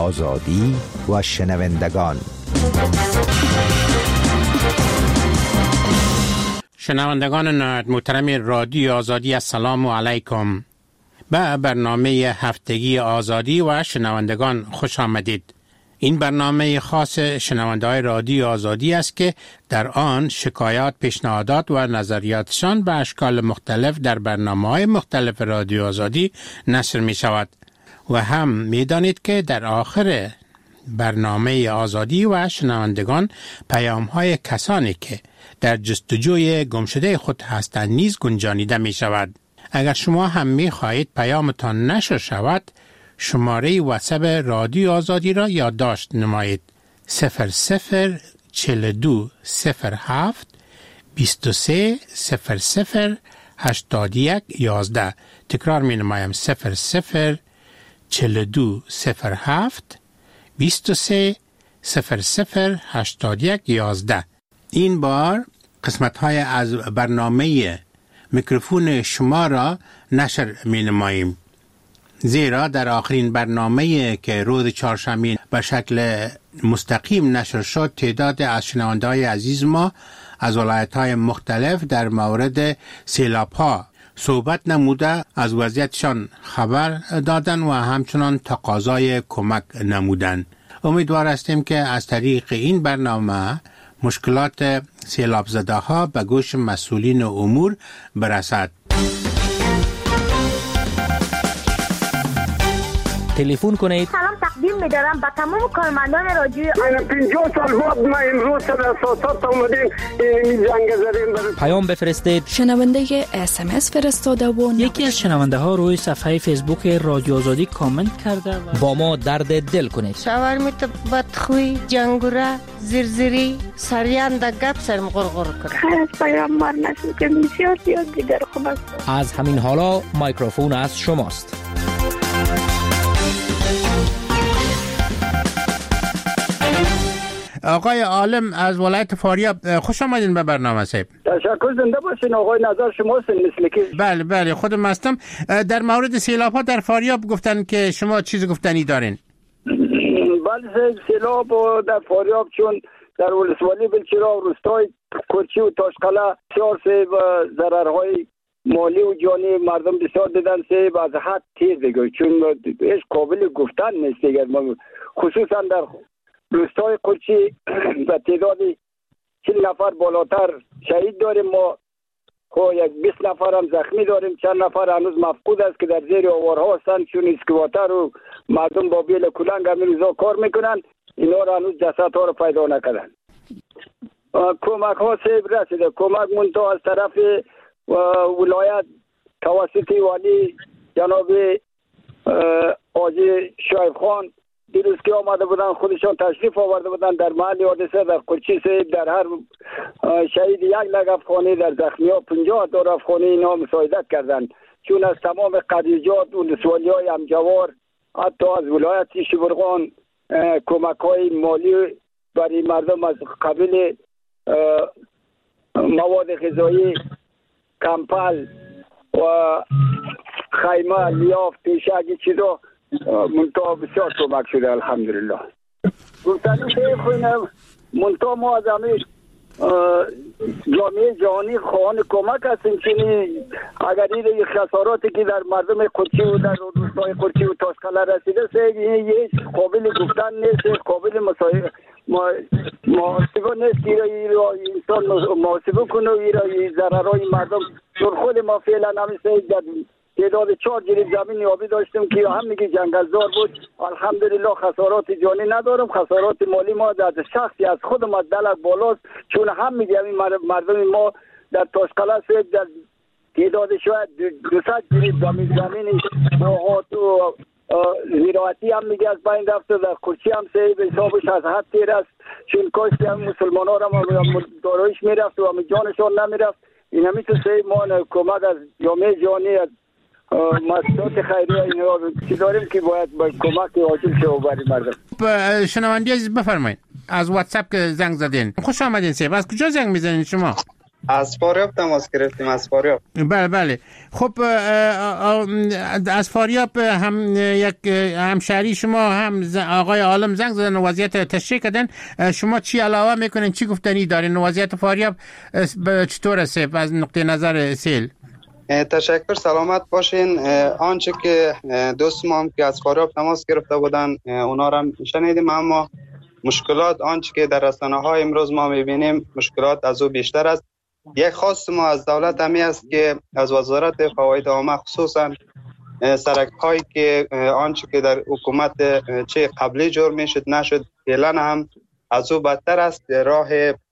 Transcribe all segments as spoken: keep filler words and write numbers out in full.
آزادی و شنوندگان. شنوندگان نهایت محترم رادیو آزادی، السلام علیکم. به برنامه هفتگی آزادی و شنوندگان خوش آمدید. این برنامه خاص شنونده‌های رادیو آزادی است که در آن شکایات، پیشنهادات و نظریاتشان به اشکال مختلف در برنامه‌های مختلف رادیو آزادی نشر می شود. و هم می دانید که در آخر برنامه آزادی و شنوندگان پیام‌های کسانی که در جستجوی گمشده خود هستند نیز گنجانیده می شود. اگر شما هم می خواهید پیامتان نشر شود، شماره واتساپ رادیو آزادی را یادداشت نمایید: صفر صفر چهل و دو صفر هفت بیست و سه صفر صفر هشتاد و یک یازده. تکرار می نمایم: صفر صفر چهل و دو صفر هفت بیست و سه صفر صفر هشتاد و یک یازده. این بار قسمت های از برنامه میکروفون شما را نشر می نماییم، زیرا در آخرین برنامه که روز چهارشنبه به شکل مستقیم نشر شد، تعداد از شنونده‌های عزیز ما از ولایت‌های مختلف در مورد سیلاب‌ها صحبت نموده از وضعیتشان خبر دادن و همچنان تقاضای کمک نمودن. امیدوار هستیم که از طریق این برنامه مشکلات سیلاب زده ها به گوش مسئولین امور برسد. تلفن کنید. سلام تقدیم می‌دارم به تمام کارمندان رادیو. من پنجاه سال بعد ما امروز در اساسات اومدیم این زنگ زدیم. پیام بفرستید. شنونده اس ام اس فرستاده و یکی از شنونده ها روی صفحه فیسبوک رادیو آزادی کامنت کرده و با ما درد دل کنید. شاورمیت بدخوی، جنگوره، زرزری، سریان در گپ سرم غرغر کنه. خیر از پیام مار نشد که بسیار زیاد دیگر خوب است. از همین حالا میکروفون از شماست. آقای عالم از ولایت فاریاب، خوش آمدین به برنامه صاحب. تشکر، زنده باشین. آقای نظر شماست مثل که. بله بله خودم هستم. در مورد سیلاب ها در فاریاب گفتن که شما چیز گفتنی دارین؟ بله، سیلاب در فاریاب چون در ولسوالی بلچراغ روستای کرچی و تاشقله بسیار سه و ضررهای مالی و جانی مردم بسیار دیدن سه و از حد تیر دیگه، چون هیچ قابل گفتن نیست دیگه. خصوصا در روستای قرچی به تعداد چهل نفر بالاتر شهید داریم ما، خب یک بیست نفر هم زخمی داریم، چند نفر هنوز مفقود است که در زیر آوارها هستند، چون اسکواتر و مردم با بیل کلنگ همین روزا کار میکنن، اینا را هنوز جسدها را پیدا نکردن. کمک ها سیب رسیده، کمک منتها از طرف ولایت توسط والی جناب آجی شایب خان دیروز که آمده بودن، خودشان تشریف آورده بودن در محل حادثه در قرچی سیب، در هر شهید یک لگ افغانی، در زخمی ها پنجاه دور افغانی اینا مساعدت کردن، چون از تمام قضیجات و نسوالی های همجوار حتی از ولایت شبرغان کمک های مالی برای مردم از قبیل مواد غذایی، کمپل و خیمه، لیاف، پیشک چیزا منطقه بسیار کمک شده الحمدلله. گفتنی که خوینم منطقه ما از همه جامعه جهانی خواهان کمک هستیم، چونی اگر این خساراتی که در مردم قرچی و در روستای قرچی و تاشقله رسیده سه یه قابل گفتن نیست، قابل محاسبه نیست که انسان محاسبه کنه و ضررهای مردم. چون خود ما فعلا همیشه تعداد چهار جریب زمین آبی داشتیم که هم میگه جنگلزار بود. الحمدلله خسارات جانی ندارم، خسارات مالی ما در شخصی از خودم از دلک بالاست، چون هم میگه مردم ما در تاشقله سوید در تعداد شاید دوصد جریب زمین زمین باغات و زراعتی هم میگه از بین رفته، در قرچی هم سه به حسابش از حد تیر است، چون کاشتی هم مسلمان ها هم دارایش میرفت و هم جانشان نمیرفت. این همیشه سه ما کمک از جامعه جهانی از مؤسسات خیریه اینا چی داریم که باید با کمک حاصل شه برای مردم. شنوندی عزیز بفرمایید، از واتساپ که زنگ زدین. خوش آمدین سیب. از کجا زنگ میزنین شما؟ از فاریاب تماس گرفتیم. از فاریاب. بله بله. خب از فاریاب هم یک همشهری شما هم آقای عالم زنگ زدن و وضعیت تشریح کردن. شما چی علاوه میکنین؟ چی گفتنی دارین؟ وضعیت فاریاب چطور است از نقطه نظر سیل؟ تشکر، سلامت باشین. آنچه که دوست ما هم که از فاریاب تماس گرفته بودن اونا را شنیدیم، اما مشکلات آنچه که در رسانه های امروز ما میبینیم مشکلات از او بیشتر است. یک خواست ما از دولت همی است که از وزارت فواید عامه خصوصا سرک هایی که آنچه که در حکومت چه قبلی جور میشد نشد فعلا هم از او بدتر است. راه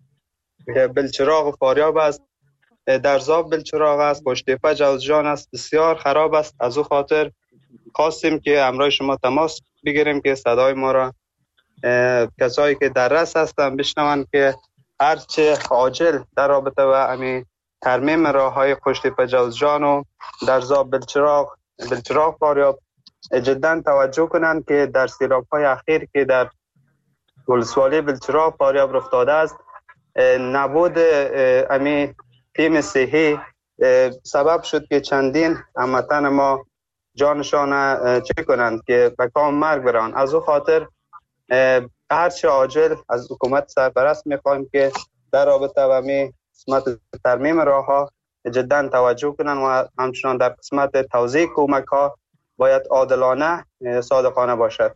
بلچراغ فاریاب است، در زاب بلچراغ است، پشتیپه جوزجان است، بسیار خراب است. از او خاطر خواستیم که همراه شما تماس بگیریم که صدای ما را کسایی که در رس هستن بشنون که هرچه عاجل در رابطه و امی ترمیم راه های پشتیپه جوزجان و در زاب بلچراغ بلچراغ فاریاب جدا توجه کنند که در سیلاب های اخیر که در ولسوالی بلچراغ فاریاب رخ داده است نبود امی تیم صحی سبب شد که چندین هموطن ما جانشان چه کنند که به کام مرگ بران. از او خاطر هرچه عاجل از حکومت سرپرست میخوایم که در رابطه با می قسمت ترمیم راه ها جدا توجه کنند و همچنان در قسمت توزیع کمک ها باید عادلانه صادقانه باشد.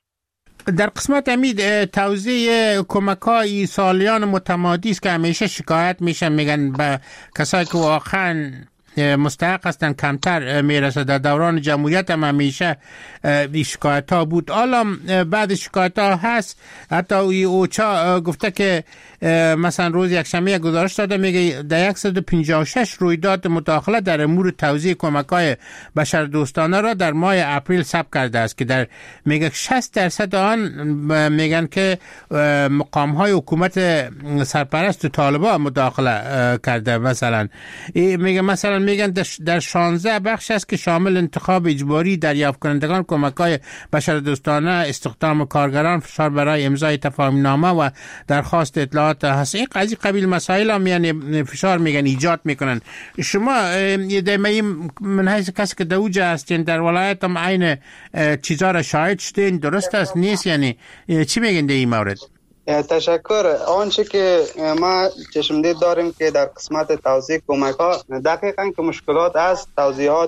در قسمت امید توزیع کمک های سالیان متمادی است که همیشه شکایت میشن، میگن به کسایی که واقعا مستحق هستن کمتر میرسه. در دوران جمهوریت هم همیشه شکایت ها بود. حالا بعد شکایت ها هست. حتی اوچا گفته که مثلا روز یک شنبه گزارش داده، میگه در صد و پنجاه و شش رویداد مداخله در امور توزیع کمک های بشردوستانه را در ماه اپریل ثبت کرده است که در میگه شصت درصد آن میگن که مقام های حکومت سرپرست و طالبان مداخله کرده. مثلا میگه مثلا میگن در شانزده بخش است که شامل انتخاب اجباری دریافت کنندگان کمک‌های بشردوستانه، استخدام کارگران، فشار برای امضای تفاهم‌نامه و درخواست اطلاعات هست. این قضیه قبیل مسائل هم یعنی فشار میگن ایجاد میکنن. شما دائما من حیث کسی که دوجه هستین در ولایت هم عین چیزا را شاهد شدین، درست است نیست؟ یعنی چی میگن در این مورد؟ تشکر. آنچه که ما چشمدید داریم که در قسمت توزیع کمک ها دقیقاً که مشکلات است. توزیعات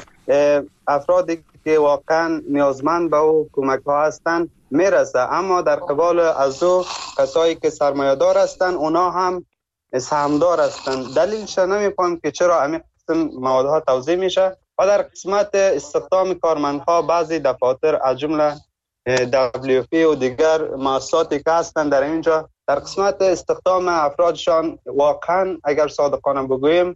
افرادی که واقعا نیازمند به او کمک ها هستند میرسه، اما در قبال از او کسایی که سرمایه دار هستند اونا هم سهمدار هستند. دلیلش نمیفهم که چرا همین قسم موادها توزیع میشه. و در قسمت استخدام کارمندها بعضی دفاتر از جمله دبلیو پی و دیگر مؤسساتی که هستن در اینجا در قسمت استخدام افرادشان واقعا اگر صادقانه بگوییم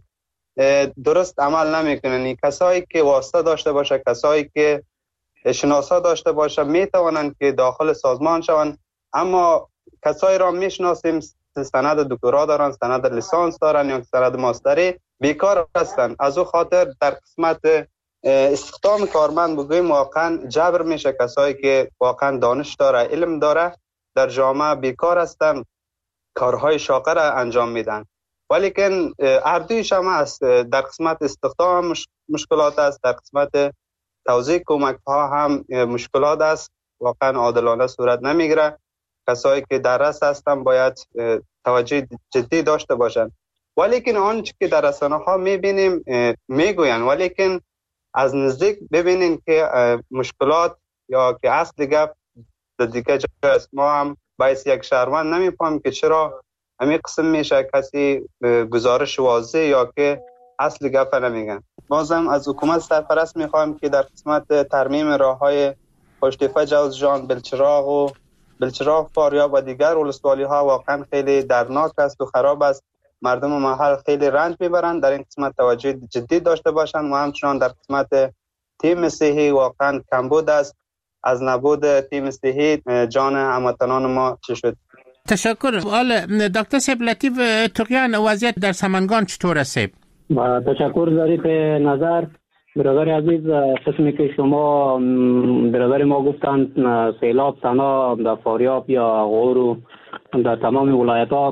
درست عمل نمیکنن. کسایی که واسطه داشته باشه، کسایی که شناسا داشته باشه میتوانند که داخل سازمان شوند، اما کسایی را میشناسیم سند دکترا دارن، سند لیسانس دارن یا سند ماستری، بیکار هستن. از او خاطر در قسمت استخدام کارمند بگوییم واقعا جبر میشه. کسایی که واقعا دانش داره، علم داره در جامعه بیکار هستن، کارهای شاقه را انجام میدن. ولیکن اردویش هم است. در قسمت استخدام مشکلات است، در قسمت توزیع کمک ها هم مشکلات است. واقعا عادلانه صورت نمیگیره. کسایی که در رس هستن باید توجه جدی داشته باشند. ولیکن آنچه که در رسانه ها میبینیم میگوین، ولیکن از نزدیک ببینین که مشکلات یا که اصل گپ در دیگه جای است. ما هم باعث یک شهروند نمیفهم که چرا همین قسم میشه کسی گزارش واضح یا که اصل گپ نمیگن. بازم از حکومت سرپرست میخوایم که در قسمت ترمیم راه های پشتیپه جوزجان، بلچراغ و بلچراغ فاریاب و دیگر ولسوالی ها واقعا خیلی درناک است و خراب است. مردم محل خیلی رنج میبرند. در این قسمت توجه جدی داشته باشند و همچنان در قسمت تیم صحی واقعا کمبود است. از نبود تیم صحی جان هموطنان ما چه شد. تشکر. حالا دکتر صاحب لطیف تقیان وضعیت در سمنگان چطور است؟ تشکر ظریف نظر. برادر عزیز، قسمی که شما برادر ما گفتند سیلاب تنها در فاریاب یا غور و در تمام ولایت ها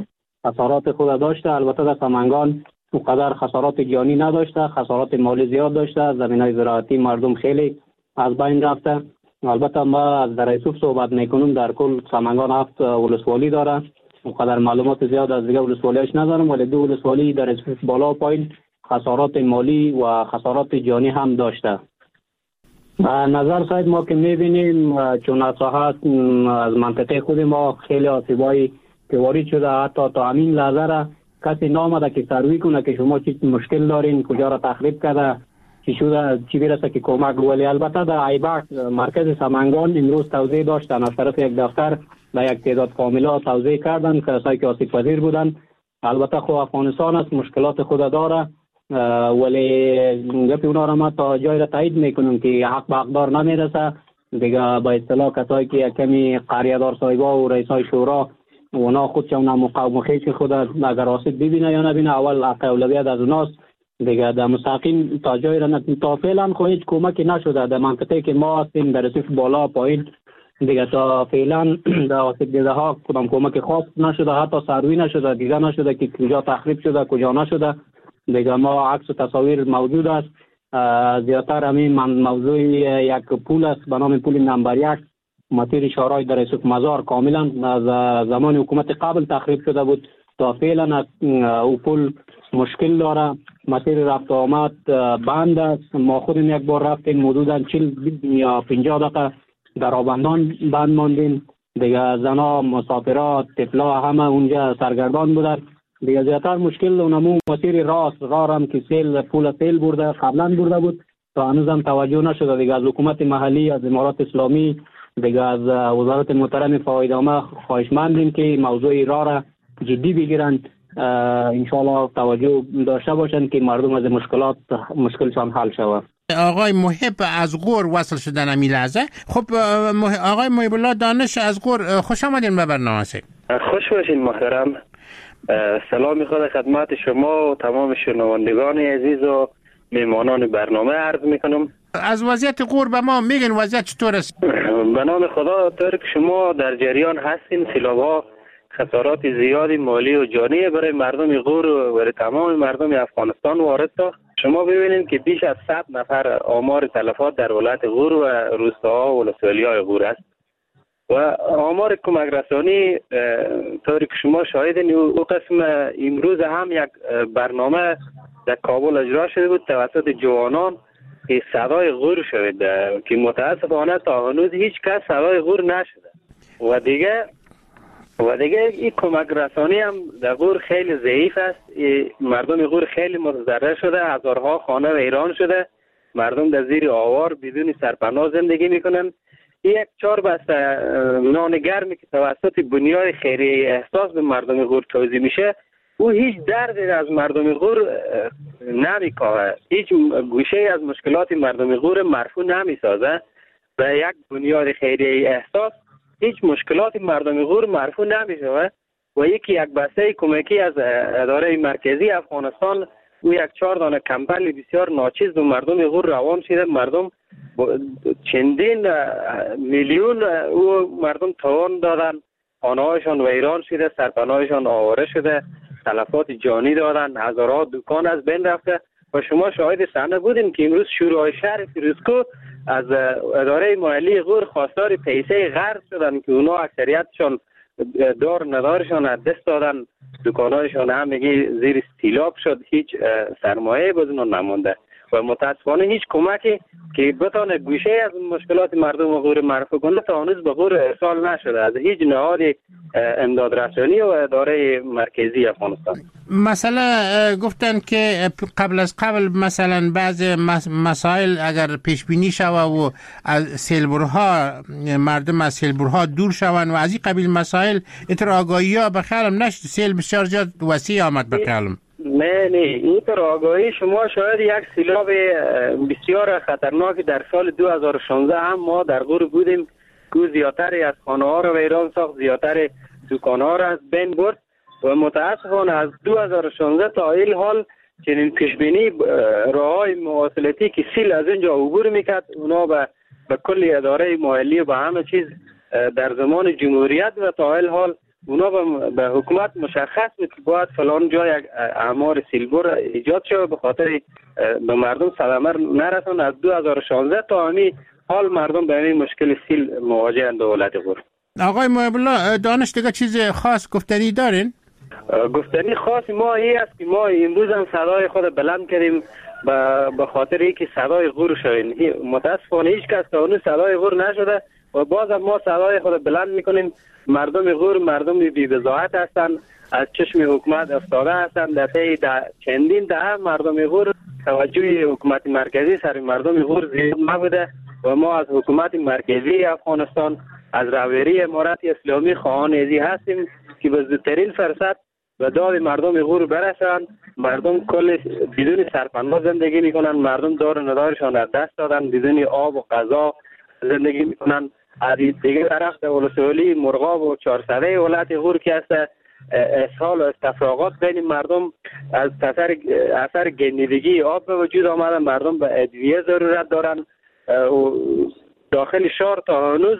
خسارات خود داشته. البته در سمنگان اونقدر خسارات جانی نداشته، خسارات مالی زیاد داشته، زمینای زراعتی مردم خیلی از بین رفته. البته ما از در یوسف صحبت میکنم، در کل سمنگان هفت ولسوالی داره، اونقدر معلومات زیاد از دیگه ولسوالیش ندارم، ولی دو ولسوالی در یوسف بالا و پایین خسارات مالی و خسارات جانی هم داشته. نظر ساید ما که میبینیم چون اصلاحات از منطقه خود ما خیلی آسیبایی که وارد شده، حتی تا همین لحظه را کسی نامده که سروی کنه که شما چی مشکل دارین، کجا را تخریب کرده، چی شده، چی برسه که کمک. ولی البته در ایبک مرکز سمنگان امروز توضیح داشتن، از طرف یک دفتر در یک تعداد فامیلا توضیح کردن کسایی که آسیب پذیر بودن. البته خو افغانستان است، مشکلات خود داره، ولی گپی اونا را ما تا جای را تایید میکنم که حق به حقدار نمیرسه دیگه. با اصطلاح کسایی که کمی قریه‌دار صاحبا و رئیسای شورا اونا خودشون مقاومت خود اگر آسیب ببینه یا نبینه، اول حق اولویت از اوناست دیگه. در مستقیم تا جای را تا فعلا خو هیچ کمکی نشده در منطقه که ما هستیم، در رسیف بالا پایین دیگه تا فعلا در آسیب دیده ها کدام کمک خاص نشده، حتی سروی نشده، دیگه نشده که کجا تخریب شده کجا نشده دیگه. ما عکس و تصاویر موجود است. زیادتر همین موضوع یک پول است به نام پول نمبر یک مسیر شارای در یوسف مزار، کاملا از زمان حکومت قبل تخریب شده بود. تا فعلا او پول مشکل داره، مسیر رفت و آمد بند است. ما خودم یک بار رفتیم حدودا چهل یا پنجاه دقیقه در آبندان بند ماندیم دیگه. زنا، مسافرات، طفلا همه اونجا سرگردان بودن دیگه. زیادتر مشکل اونمو مسیر راست راه هم که سیل پول سیل برده قبلا برده بود تا هنوزم توجه نشده دیگه. از حکومت محلی، از امارات اسلامی دیگه، از وزارت محترم فایدامه خواهشمندیم که موضوع راه را جدی بگیرن، انشاءالله توجه داشته باشن که مردم از مشکلات مشکلشان حل شود. آقای محب از غور وصل شدن امی لحظه. خب آقای محب الله دانش از غور، خوش آمدین به برنامه. خوش باشین محترم. سلام خود خدمت شما و تمام شنوندگان عزیز و میمانان برنامه عرض میکنم. از وضعیت غور به ما میگن وضعیت چطور است؟ به نام خدا، طور که شما در جریان هستین، سیلاب‌ها خسارات زیادی مالی و جانی برای مردم غور و برای تمام مردم افغانستان وارد ساخت. شما ببینید که بیش از صد نفر آمار تلفات در ولایت غور و روستاها و ولسوالی‌های غور است و آمار کمک رسانی طوری که شما شاهدین. او قسم امروز هم یک برنامه در کابل اجرا شده بود توسط جوانان که صدای غور شد که متاسفانه تا هنوز هیچ کس صدای غور نشده و دیگه و دیگه این کمک رسانی هم در غور خیلی ضعیف است. مردم غور خیلی متضرر شده، هزارها خانه ویران شده، مردم در زیر آوار بدون سرپناه زندگی میکنن. یک چهار بسته نان گرمی که توسط بنیاد خیریه احساس به مردم غور توزیع میشه، او هیچ دردی از مردم غور نمیکاهه، هیچ گوشه از مشکلات مردم غور مرفوع نمیسازه. به یک بنیاد خیریه احساس هیچ مشکلات مردم غور مرفوع نمیشه و یکی یک بسته کمکی از اداره مرکزی افغانستان او یک چهار دانه کمپل بسیار ناچیز به مردم غور روان شده. مردم چندین میلیون او مردم توان دادن، خانه‌هایشان ویران شده، سرپناهشان آواره شده، تلفات جانی دادن، هزارها دکان از بین رفته و شما شاهد صحنه بودین که امروز شورای شهر فیروزکو از اداره مالی غور خواستار پیسه قرض شدن که اونا اکثریتشان دار ندارشان از دست دادن، دکانهایشان هم میگه زیر سیلاب شد، هیچ سرمایه بدون نمونده و متاسفانه هیچ کمکی که بتونه گوشه از مشکلات مردم غور مرفوع کنه تا هنوز به غور ارسال نشده از هیچ نهاد امداد رسانی و اداره مرکزی افغانستان. مثلا گفتن که قبل از قبل مثلا بعض مسائل اگر پیش بینی شود و از سیلبرها مردم از سیلبرها دور شوند و از این قبیل مسائل اینطور آگاهی ها بخیالم نشد، سیل بسیار زیاد وسیع آمد بخیالم. نه نه اینطور آگاهی شما شاید یک سیلاب بسیار خطرناک در سال دو هزار و شانزده هم ما در غور بودیم که زیادتری از خانه ها را ویران ساخت، زیادتر دکان ها را از بین برد و متاسفانه از دو هزار و شانزده تا این حال چنین پیشبینی راههای مواصلاتی که سیل از اینجا عبور میکرد اونا به به کل اداره مالی و به همه چیز در زمان جمهوریت و تا این حال اونا به حکومت مشخص بود که باید فلان جای یک اعمار سیلبور ایجاد شد، به خاطر به مردم صدمه نرسون. از دو هزار و شانزده تا همین حال مردم به این مشکل سیل مواجه اند. دولت غور. آقای محب الله دانش دیگه چیز خاص گفتنی دارین؟ گفتنی خاص ما این است که ما امروز هم صدای خود بلند کردیم به خاطر اینکه صدای غور شویم. متاسفانه هیچ کس تا اون صدای غور نشده و باز هم ما صدای خود بلند میکنیم. مردم غور مردم بی بضاعت هستند، از چشم حکومت افتاده هستند. در طی چندین دهه مردم غور توجه حکومت مرکزی سر مردم غور زیاد نبوده و ما از حکومت مرکزی افغانستان، از رهبری امارت اسلامی خواهان ازی هستیم که به زودترین فرصت به داد مردم غور برسند. مردم کل بدون سرپناه زندگی میکنن، مردم دار و ندارشان از دست دادن، بدون آب و غذا زندگی میکنن. از دیگه طرف دولتولی مرغاب و چهارصده ولایت غور که است اسهال و استفراغات بین مردم از اثر اثر گندیدگی آب به وجود آمده. مردم به ادویه ضرورت دارن و داخل شهر تا هنوز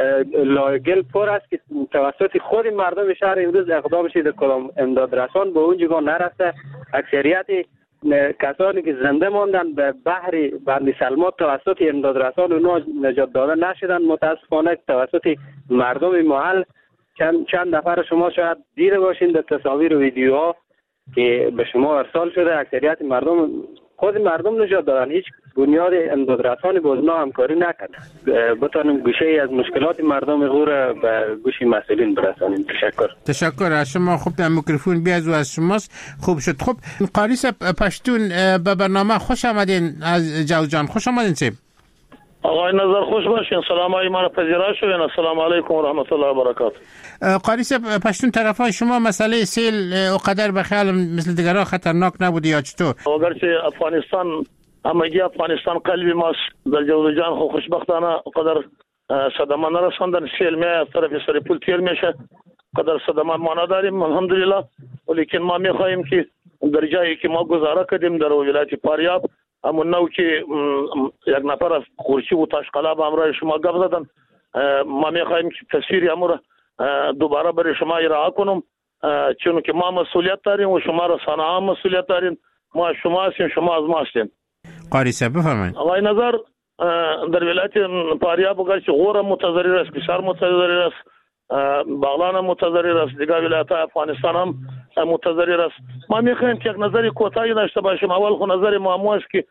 لاگل پر است که توسط خود مردم شهر امروز اقدام شده کدام امداد رسان به اون جگاه نرفته. اکثریت کسانی که زنده ماندن به بحر بند سلما توسط امداد رسان اونا نجات داده نشدن. متاسفانه توسط مردم محل چند چند نفر شما شاید دیده باشین در تصاویر و ویدیوها که به شما ارسال شده. اکثریت مردم خود مردم نجات دادن. هیچ بنیاد امداد رسانی با اونا همکاری نکرد. بتانیم گوشه ای از مشکلات مردم غور به گوش مسئولین برسانیم. تشکر. تشکر از شما. خوب در میکروفون بیاد و از شماست. خوب شد. خب قاریس پشتون به برنامه خوش آمدین. از جوزجان خوش آمدین. سیب آقای نظر خوش باشین. سلام های من پذیرا شوین. السلام علیکم و رحمت الله و برکاته. قاریس پشتون طرفای شما مسئله سیل اقدر به خیال مثل دیگرها خطرناک نبوده یا چطور؟ اگرچه افغانستان همگی افغانستان قلبی ماست، در جوزجان خو خوشبختانه قدر صدمه نرساندن. سیل می از طرف سریپول تیر میشه، قدر صدمه ما نداریم الحمدلله. ولیکن ما میخواهیم که در جایی که ما گزاره کردیم در ولایت فاریاب همون نوع که یک نفر از خورشی و تاشقلا به همراه شما گپ زدن، ما میخواهیم که تصویر امور دوباره برای شما ارائه کنم، چون که ما مسئولیت داریم و شما رسانه ها مسئولیت دارین. ما شما هستیم، شما از ما هستیم. قاریسه بفرمایید. آقای نظر در ولایت فاریاب اگرچه غور متضرر است، بسیار متضرر است، بغلان متضرر است، دیگر ولایت افغانستان هم متضرر است. ما میخوایم که یک نظری کوتاهی داشته باشیم. اول خو نظر ما است که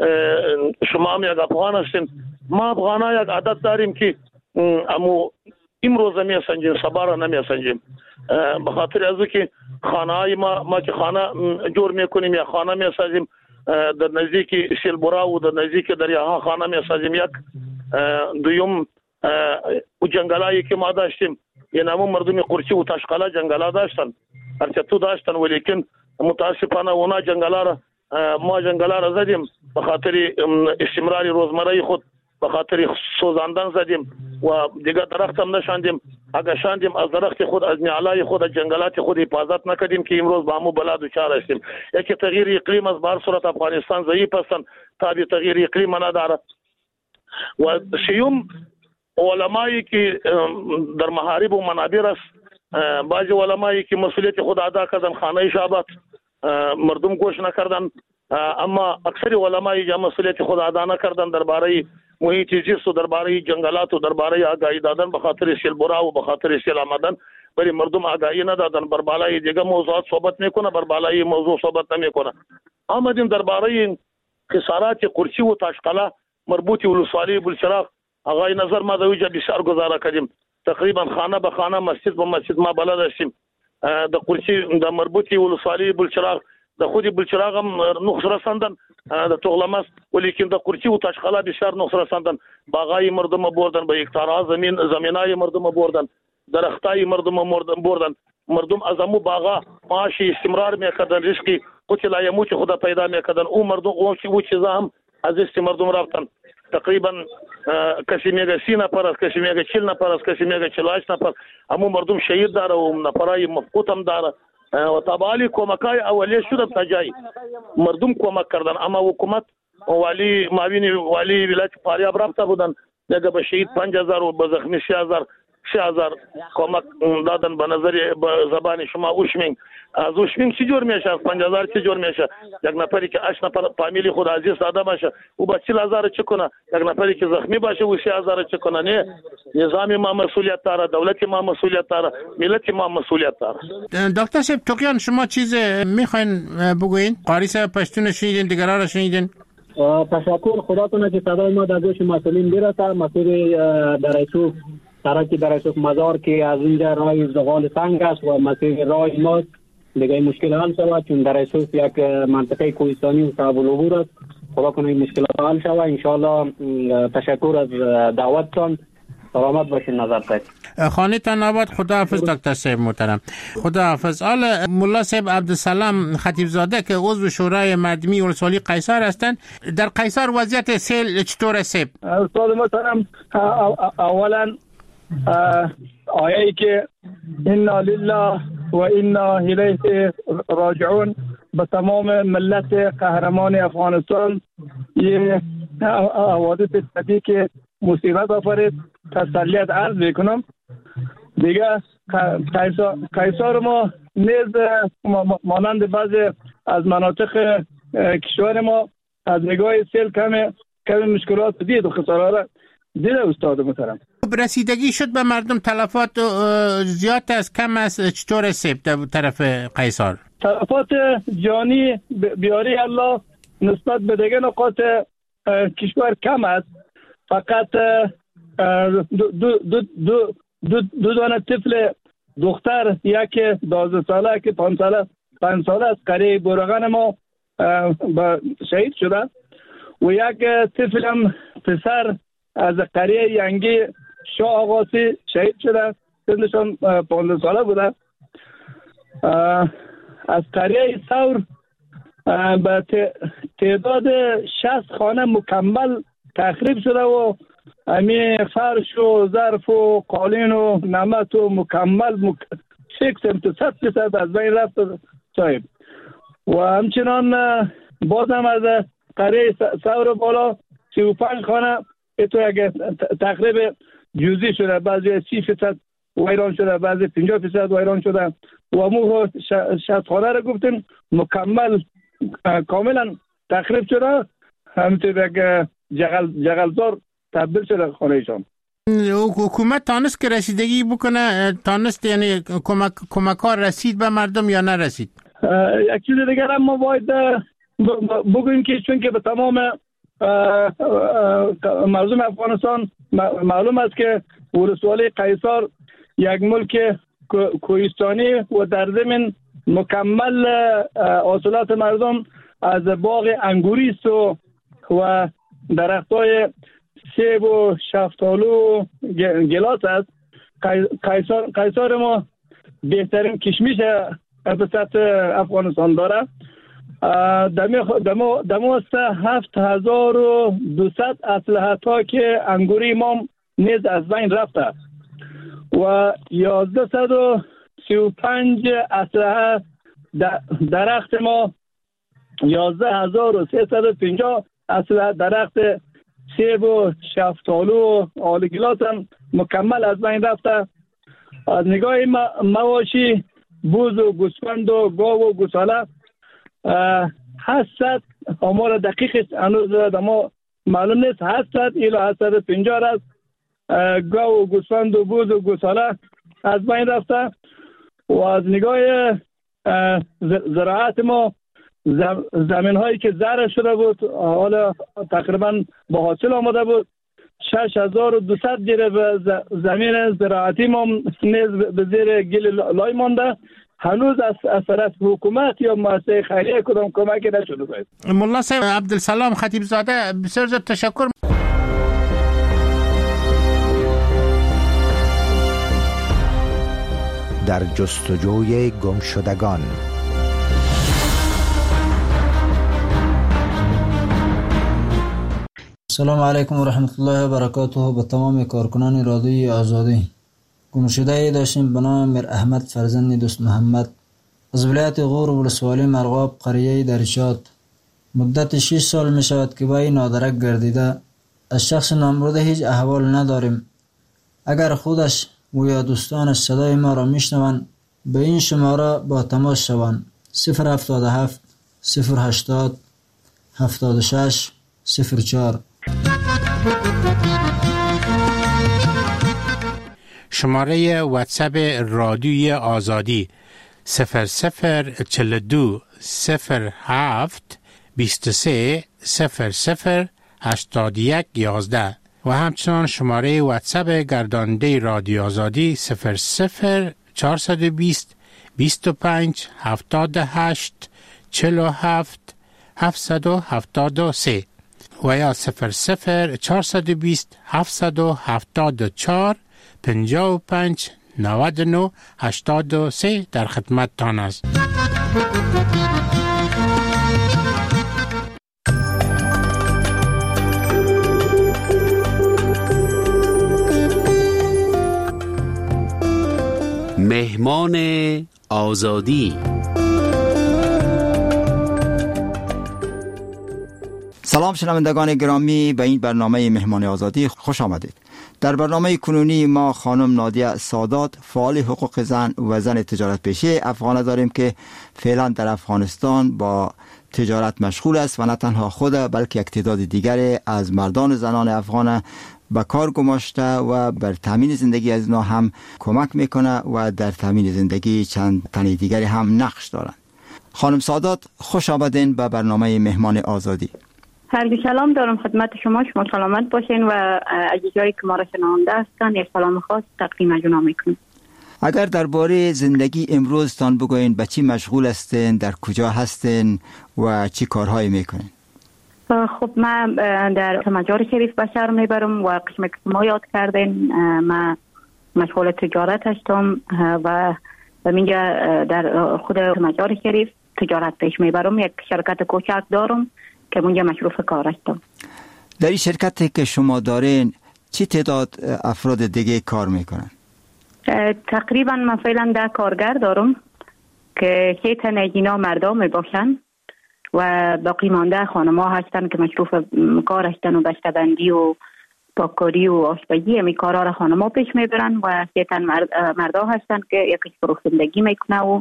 شما هم یک افغان هستین. ما افغان‌ها یک عادت داریم که امو امروز میسنجیم، صبح را نمیسنجیم. به خاطر از که خانه های ما ما که خانه جور میکنیم یا خانه میسازیم در نزدیک سیلبورا و در نزدیک دریاها خانه میسازیم. یک دویم او جنگلایی که ما داشتیم، یعنی همون مردم قرچی و تاشقلا جنگلا داشتن، هرچه تو داشتن، ولیکن متاسفانه اونا جنگلا را ما جنگلا را زدیم به خاطر استمراری روزمره خود، به خاطر سوزاندن زدیم و دیگه درخت هم نشاندیم. اگه شاندیم از درخت خود، از میعلای خود، از جنگلات خود حفاظت نکردیم که امروز با همو بلا دوچار هستیم. یکی تغییر اقلیم از بهر صورت افغانستان ضعیف هستن، تابع تغییر اقلیم نداره. و سیوم علمایی که در محارب و منابر است، بعضی علمایی که مسئولیت خود ادا کردن، خانه شعبت مردم گوش نکردن، اما اکثر علمایی که مسئولیت خود ادا نکردن درباره محیط زیست و درباره جنگلات و درباره آگاهی دادن به خاطر سیل برا و به خاطر سیل آمدن برای مردم آگاهی ندادن. بر بالای دیگه موضوعات صحبت میکنه، بر بالای موضوع صحبت نمیکنه. آمدیم درباره خسارات قرچی و تاشقلا مربوطی ولسوالی بلچراغ. آقای نظر ما در اوجه بسیار گزاره کردیم، تقریبا خانه به خانه، مسجد به مسجد ما بلد هستیم. د قرچی د مربوطی ولسوالی بلچراغ د خودی بلچراغ هم نقص رساندن، د توغلمس، ولیکن د قرچی و تاشقلا بسیار نقص رساندن. باغای مردم بردن، به هکتارها زمین زمینای مردم بردن، درختای مردم بردن. مردم از امو باغا معاشی استمرار میکردن، رزقی قتل یموت خدا پیدا میکردن. او مردم او چی او چیزا هم از است مردم رفتن. تقریبا کسی میگه سی نفر است، کسی میگه چهل نفر است، کسی میگه چهل و هشت نفر. همو مردم شهید داره و نفرای مفقود هم داره. و تبالی کمکای اولیه شده تا جای مردم کمک کردن، اما حکومت والی معاون والی ولایت فاریاب رفته بودن، دیگه به شهید پنج هزار و به زخمی سه هزار سه هزار کمک دادن به نظر زبان شما اوشمینگ. از اوشمینگ چی جور میشه؟ از پنج هزار چی جور میشه؟ یک نفری که هشت نفر فامیلی خود عزیز ساده باشه او با چهل هزار چه کنه؟ یک نفری که زخمی باشه او سه هزار چه کنه؟ نه، نظام ما مسئولیت داره، دولت ما مسئولیت داره، ملت ما مسئولیت داره. دکتر صاحب توقیان شما چیز میخواین بگوین؟ قاری صاحب پشتون شنیدین، دیگران را شنیدین؟ تشکر. خدا کنه که صدای ما در گوش مسئولین برسه. مسئول درایسوف، سرک درایسوف مزار که از اینجا راه زغال سنگ است و مسئول راه ماست دیگه مشکل حل شود، چون درایسوف یک منطقه کوهستانی و صعب العبور است. خدا کنه این مشکلات حل شود ان شاء الله. تشکر از دعوتتان. سلامت باشین نظر تک. خانه تان آباد. خداحافظ دکتر صاحب محترم. خداحافظ. آل ملا صاحب عبدالسلام خطیب زاده که عضو شورای مردمی ولسوالی قیصر هستند، در قیصر وضعیت سیل چطوره صاحب؟ استاد محترم، اولا آیه‌ای که انا لله و انا الیه راجعون به تمام ملت قهرمان افغانستان یه حوادث طبیعی که مصیبت آفرید تسلیت عرض میکنم. دیگه قیصر ما نیز مانند بعضی از مناطق کشور ما از نگاه سیل کم کم مشکلات دید و خسارات دیده استاد محترم. رسیدگی شد به مردم؟ تلفات زیاد است کم است؟ چطور سیب در طرف قیصر؟ تلفات جانی بیاری الله نسبت به دیگه نقاط کشور کم است، فقط دو دو دو دو دو دو دانه طفل دختر، یک دوازده ساله که پنج ساله پنج ساله از قریه بورغان ما شهید شده و یک طفل هم پسر از قریه ینگی شاه آقاسی شهید شده، سنشان پانزده ساله بوده. از قریه ثور به تعداد شصت خانه مکمل تخریب شده و امی فرش و ظرف و قالین و نمت و مکمل مک... شکل امتصد فیصد از بین رفت صاحب. و همچنان بازم از قریه ثور بالا سی و پنج خانه اتو یک تخریب جزئی شده، بعضی سی فیصد ویران شده، بعضی پنجاه فیصد ویران شده و امو شصت خانه را گفتیم مکمل کاملا تخریب شده، همینطور یک جغل جغلزار تبدیل شده خانهشان. حکومت تانست که رسیدگی بکنه؟ تانست یعنی کمک کمکار رسید به مردم یا نرسید؟ یک چیز دیگر هم ما باید بگوییم که چون که به تمام مردم افغانستان معلوم است که ولسوالی قیصر یک ملک کوهستانی و در ضمن مکمل حاصلات مردم از باغ انگوری است و و درختای سیب و شفتالو و گلاس است. قیصر قیصر ما بهترین کشمش به سطح افغانستان داره. دمو دمو دمو است هفت هزار و دویست اسلحه ها که انگوری ما نیز از بین رفته و یازده صد و سی و پنج اسلحه درخت ما یازده هزار و سیصد و پنجاه اسلحه درخت سیب و شفتالو و آلگیلات هم مکمل از بین رفته. از نگاه مواشی بوز و گوسفند و گاو و گوساله هشتصد آمار دقیق هنوز ما معلوم نیست، هشتصد الی هشتصد و پنجاه است گاو و گوسفند و بوز و گوساله از بین رفته. و از نگاه زراعت ما زمین هایی که زرع شده بود حالا تقریبا با حاصل آمده بود، شش هزار و دویست جره زمین زراعتی ما نیز به زیر گل لای مانده. هنوز از از طرف حکومت یا مؤسسه خیریه کدام کمکی نشده بود. ملا صاحب عبدالسلام خطیب زاده بسیار زیاد تشکر. در جستجوی گمشدگان. سلام علیکم و رحمت الله و برکاته. به تمام کارکنان رادیوی آزادی. گمشده داشتیم به نام میر احمد فرزند دوست محمد از ولایت غور ولسوالی مرغاب قریه درشاد. مدت شش سال می شود که با این نادرک گردیده. از شخص نامبرده هیچ احوال نداریم. اگر خودش و یا دوستان صدای ما را میشنوند به این شماره با تماس شوند: صفر هفتاد و هفت صفر هشتاد هفتاد و شش صفر چهار. شماره واتساپ رادیوی آزادی صفر صفر چهل و دو صفر هفت بیست و سه صفر صفر هشتاد و یک یازده و همچنان شماره واتساپ گرداننده رادیو آزادی صفر صفر چهارصد و بیست بیست و پنج هفتاد و هشت چهل و هفت هفتصد و هفتاد و سه و یا صفر صفر چهارصد و بیست هفتصد و هفتاد و چهار پنجاه و پنج نود و نه هشتاد و سه در خدمت تان است. مهمان آزادی. سلام شنوندگان گرامی، به این برنامه مهمان آزادی خوش آمدید. در برنامه کنونی ما خانم نادیه سادات، فعال حقوق زن و زن تجارت پیشه افغان داریم که فعلا در افغانستان با تجارت مشغول است و نه تنها خود بلکه یک تعداد دیگری از مردان و زنان افغان به کار گماشته و بر تامین زندگی از اینا هم کمک میکنه و در تامین زندگی چند تن دیگری هم نقش دارند. خانم سادات، خوش آمدین به برنامه مهمان آزادی. هر سلام دارم خدمت شما، شما سلامت باشین و عزیزایی که ما را شنونده هستند یک سلام خاص تقدیم جنا میکنم. اگر درباره زندگی امروز تان بگوین، به چی مشغول هستین، در کجا هستین و چی کارهایی میکنین؟ خب من در مجار شریف به شهر میبرم و قسم که ما یاد کردین من مشغول تجارت هستم و اینجا در خود مجار شریف تجارت پیش میبرم. یک شرکت کوچک دارم که اونجا مصروف کار هستم. در این شرکتی که شما دارین چی تعداد افراد دیگه کار میکنن؟ تقریبا من فعلا ده کارگر دارم که سه تن از اینا مردم میباشن و باقی مانده خانم‌ها هستن که مصروف کار هستن و بسته‌بندی و پاککاری و آشپزی همی کارها را خانم‌ها پیش میبرن و سه تن مرد مردا هستن که یکیش فروشندگی میکنه و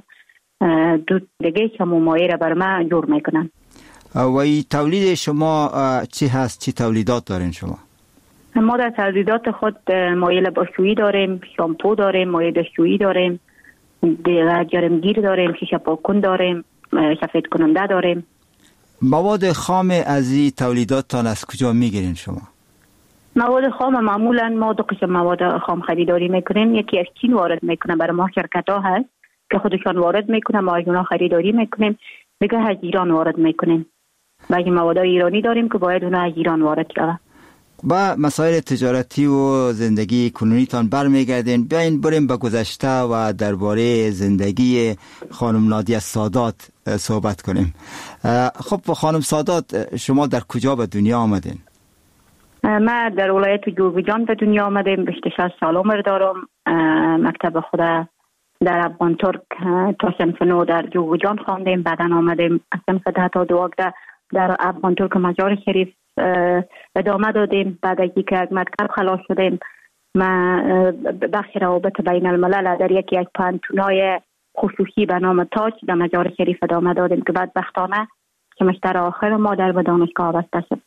دو دیگه که ممایه را بر ما جور میکنن. و ای تولید شما چی هست؟ چی تولیدات دارین شما؟ ما در تولیدات خود مایع لباسشویی داریم، شامپو داریم، مایع دستشویی داریم، دیگه جرمگیر داریم، شیشه پاککن داریم، سفید کننده داریم. مواد خام از این تولیداتتان از کجا میگیرین شما؟ مواد خام معمولا ما دو قسم مواد خام خریداری میکنیم. یکی از چین وارد میکنه، برای ما شرکت ها هست که خودشان وارد میکنه، ما از اونا خریداری میکنیم. دیگه از ایران وارد میکنیم. بعضی مواد ایرانی داریم که باید اونا از ایران وارد شود. با مسائل تجارتی و زندگی کنونیتان برمیگردین. بیاین بریم به گذشته و درباره زندگی خانم نادیه سادات صحبت کنیم. خب خانم سادات، شما در کجا به دنیا آمدین؟ من در ولایت جوزجان به دنیا آمدم. بیست و شش سال عمر دارم. مکتب خود در افغان ترک تا صنف نو در جوزجان خواندم. بعدا آمدم صنف ده تا دوازده در افغان ترک مجار شریف ادامه دادیم. بعد از اینکه از مکتب خلاص شدیم، ما بخش روابط بین الملل در یکی از پانتونای خصوصی به نام تاج در مجار شریف ادامه دادیم که بعد بختانه سمستر آخر ما در به دانشگاه واسطه شد.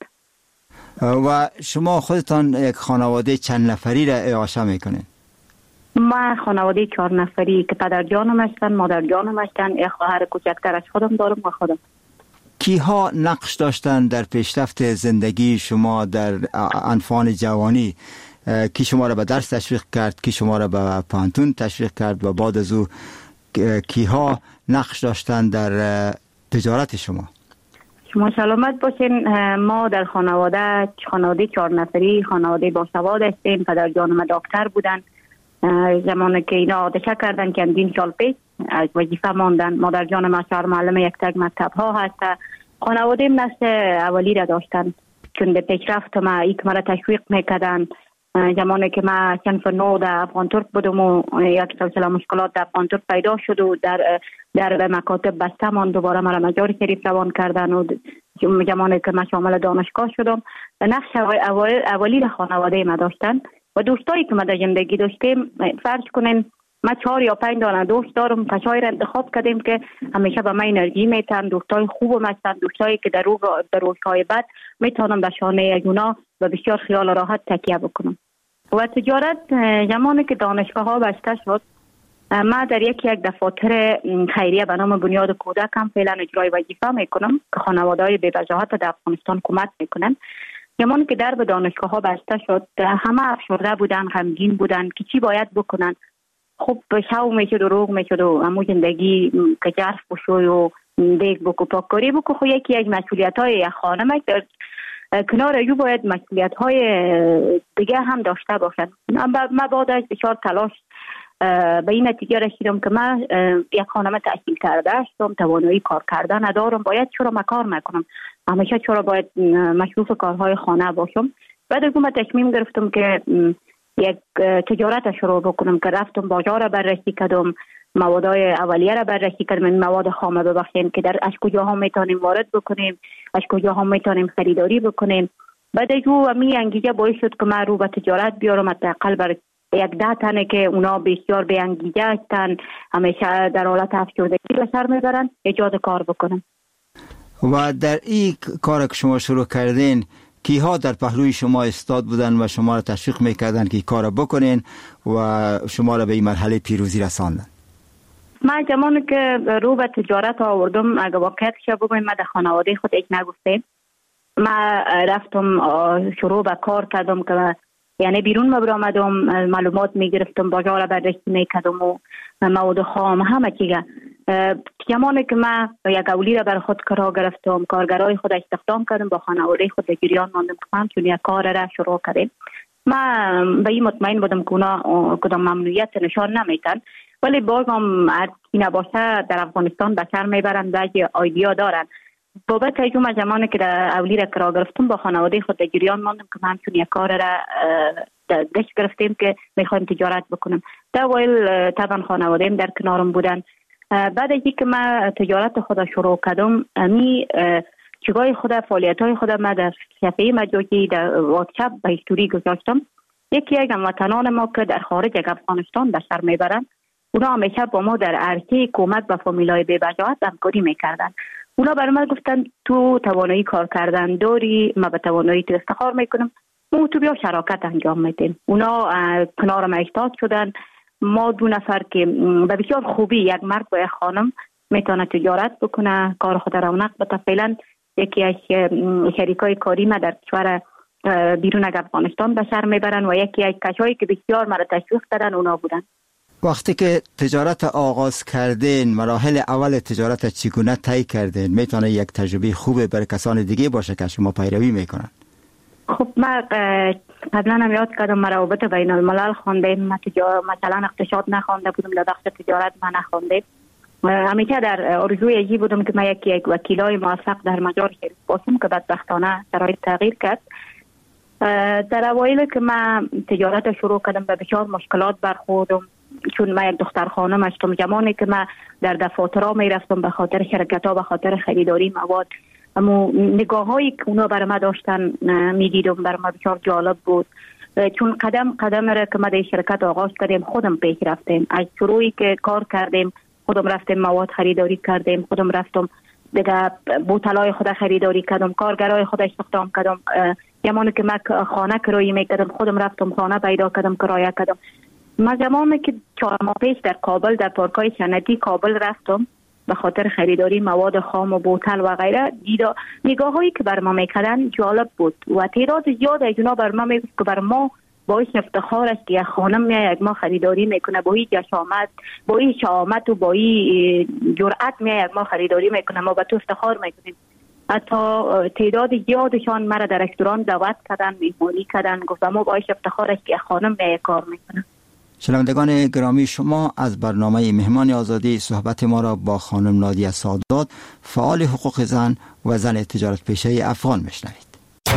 و شما خودتان یک خانواده چند نفری را اعاشه میکنین؟ ما خانواده چهار نفری که پدر جانم هستن، مادر جانم هستن، یک خواهر کوچکتر از خودم دارم و خودم. کیها نقش داشتن در پیشرفت زندگی شما در انفان جوانی؟ کی شما را به درس تشویق کرد، کی شما را به پانتون تشویق کرد و بعد از او کیها نقش داشتن در تجارت شما؟ شما سلامت باشین. ما در خانواده خانواده چهار نفری خانواده باسواد هستیم. پدر جانم دکتر بودن. زمانی که اینا عادشه کردن که اندین سال پیش از وظیفه ماندن. مادر جانم اشعار معلم یک تک مکتب ها هست. خانواده نسل اولی را داشتن چون به پیشرفت ما ایک مرا تشویق میکردن. زمانی که ما صنف نو در افغان ترک بودم و یک سلسله مشکلات در افغان ترک پیدا شد و در در مکاتب بسته من دوباره مرا مجار شریف روان کردن و زمانی که ما شامل دانشگاه شدم نقش اولی را خانواده ما داشتن و دوستایی که ما در زندگی داشتیم، فرض کنین ما چهار یا پنج دانه دوست دارم، کسایی را انتخاب کردیم که همیشه به من انرژی میتن، دوستای خوبم هستن، دوستایی که در روز در روزهای بعد میتونم به شانه اونا و بسیار خیال راحت تکیه بکنم. و تجارت زمانی که دانشگاه ها بسته شد، ما در یکی یک دفاتر خیریه به نام بنیاد کودکم فعلا اجرای وظیفه میکنم که خانواده‌های بی وجاهت در افغانستان کمک میکنن. زمانی که در به دانشگاه ها بسته شد، همه افسرده بودن، غمگین بودن که چی باید بکنن. خب شو میشد و روغ میشد و همون زندگی که جرف بشوی و دیگ بکو پاکاری بکو. خب یکی یک مسئولیت های یک خانم در کنار ایو باید مسئولیت های دیگه هم داشته باشن. من بعد از بسیار تلاش به این نتیجه رسیدم که من یک خانم تحصیل کرده هستم، توانایی کار کردن ندارم، باید چرا من کار نکنم، همیشه چرا باید مصروف کارهای خانه باشم. بعد از اون تصمیم گرفتم که یک تجارت شروع بکنم که رفتم بازار را بررسی کردم، موادهای اولیه را بررسی کردم، این مواد خام ببخشید که در از کجاها میتونیم وارد بکنیم، از کجاها میتونیم خریداری بکنیم. بعد از اون می انگیزه باعث شد که من رو به تجارت بیارم، حداقل بر یک ده تنه که اونا بسیار به انگیزه هستن، همیشه در حالت افسردگی به سر میبرن، ایجاد کار بکنم. و در این کار که شما شروع کردین، کیها در پهلوی شما استاد بودن و شما را تشویق میکردن که کار بکنین و شما را به این مرحله پیروزی رساندن؟ من زمانی که رو به تجارت آوردم، اگه واقعیتش بگویم، من در خانواده خود هیچ نگفتیم. من رفتم شروع به کار کردم که یعنی بیرون ما برآمدم، معلومات میگرفتم، بازار را بررسی میکردم و مواد خام همه چیزا. زمانی که من یک اولی را بر خود کار گرفتم، کارگرای خود استخدام کردم، با خانواده خود در جریان ماندم که هم چون یک کار را شروع کردیم. من به این مطمئن بودم که اونا کدام ممنوعیت نشان نمیتن، ولی باز هم هر کی نباشه در افغانستان به سر میبرن، بعضی ایدیا دارن. بابت ایجوم از زمانی که در اولی را کار گرفتم، با خانواده خود در جریان ماندم که من چون یک کار را دست گرفتیم که میخوایم تجارت بکنم. در ویل طبعا خانواده‌ام در کنارم بودن. بعد از اینکه من تجارت خود شروع کردم، می چیزای خود، فعالیت‌های خود ما در صفحه مجازی در واتساپ به هیستوری گذاشتم. یکی از هموطنان ما که در خارج از افغانستان به سر میبرن، اونا همیشه با ما در عرصه کمک به فامیلای بی وجاهت همکاری میکردن. اونا برای من گفتن تو توانایی کار کردن داری، ما به توانایی تو افتخار میکنم، ما تو بیا شراکت انجام میدیم. اونا کنار ما ایستاد شدن. ما دو نفر که به بسیار خوبی، یک مرد و یک خانم، میتونه تجارت بکنه، کار خود رونق بده. فعلا یکی از شریکای کاری ما در کشور بیرون از افغانستان به سر میبرن و یکی از کسایی که بسیار مرا تشویق دادن اونا بودن. وقتی که تجارت آغاز کردین، مراحل اول تجارت چگونه طی کردین؟ میتونه یک تجربه خوبه برای کسان دیگه باشه که شما پیروی میکنن. خب من قبلا هم یاد کردم، من روابط بین الملل خواندم، مثلا اقتصاد نخوانده بودم، در بخش تجارت من نخوانده. همیشه در آرزوی ای بودم که من یکی یک وکیلای موفق در مجال شریف باشم که بدبختانه شرایط تغییر کرد. در اوایل که من تجارت شروع کردم به بسیار مشکلات برخوردم، چون من یک دختر خانم هستم. زمانی که من در دفاترها می رفتم به خاطر شرکت ها، به خاطر خریداری مواد، اما نگاه هایی که اونا برای ما داشتن می دیدم، برای ما بسیار جالب بود. چون قدم قدم را که ما در شرکت آغاز کردیم خودم پیش رفتیم. از شروعی که کار کردیم خودم رفتیم مواد خریداری کردیم، خودم رفتم دیگه بوتلای خود خریداری کردم، کارگرای خود استخدام کردم. زمانی که من خانه کرایه میکردم خودم رفتم خانه پیدا کردم، کرایه کردم. من زمانی که چهار ماه پیش در کابل، در پارکای سنتی کابل رفتم به خاطر خریداری مواد خام و بوتل و غیره، دیدا نگاه هایی که بر ما میکردن جالب بود و تعداد زیاد از اونا بر ما میگفت که بر ما باعث افتخار است که یک خانم میاد یک ما خریداری میکنه، با این جشامت، با این شامت و با این جرأت میاد یک ما خریداری میکنه، ما به تو افتخار میکنیم. حتی تعداد زیادشان مرا در رستوران دعوت کردن، میهمانی کردن، گفتم ما باعث افتخار است که یک خانم میاد کار میکنه. شنوندگان گرامی، شما از برنامه مهمان آزادی صحبت ما را با خانم نادیه سادات، فعال حقوق زن و زن تجارت پیشه افغان میشنوید.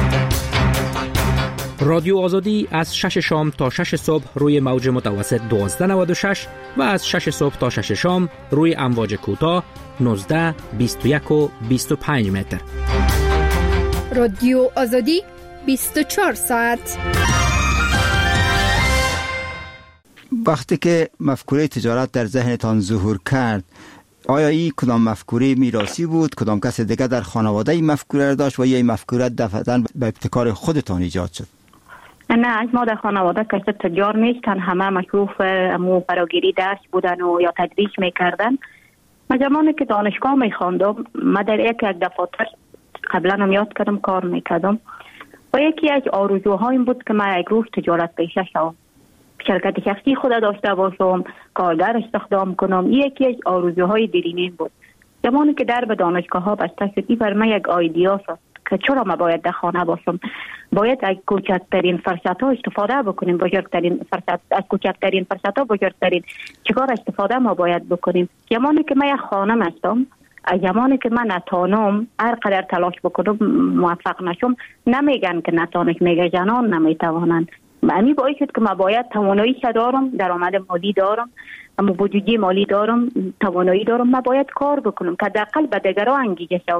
رادیو آزادی از شش شام تا شش صبح روی موج متوسط دوازده نود و شش و از شش صبح تا شش شام روی امواج کوتاه نوزده، بیست و یک و بیست و پنج متر. رادیو آزادی بیست و چهار ساعت. وقتی که مفکوره تجارت در ذهنتان ظهور کرد، آیا این کدام مفکوره میراثی بود؟ کدام کس دیگه در خانواده این مفکوره را داشت و یا این مفکوره دفعتاً به ابتکار خودتان ایجاد شد؟ نه، ما در خانواده کسی تجار نیستن، همه مشروف امو فراگیری درس بودن و یا تدریس میکردن. من زمانی که دانشگاه میخواندم، من در یک یک دفاتر قبلا هم یاد کردم کار میکردم و یکی از آرزوهایم بود که من یک روز تجارت پیشه شوم، شرکت شخصی خود داشته باشم، کارگر استخدام کنم. یکی از آرزوهای دیرینه بود. زمانی که در به دانشگاه ها بسته شد، بر من یک آیدیا شد که چرا ما باید در خانه باشم، باید از کوچکترین فرصت ها استفاده بکنیم، بزرگترین فرصت از کوچکترین فرصت ها بزرگترین چیکار استفاده ما باید بکنیم. زمانی که من یک خانم هستم، از زمانی که من نتانم هر قدر تلاش بکنم موفق نشم، نمیگن که نتانش، میگه جنان نمیتوانند. معنی باعث شد که من باید توانایی دارم، درآمد مالی دارم، اما بودجه مالی دارم، توانایی دارم، من باید کار بکنم که حداقل به دیگران انگیزه شم.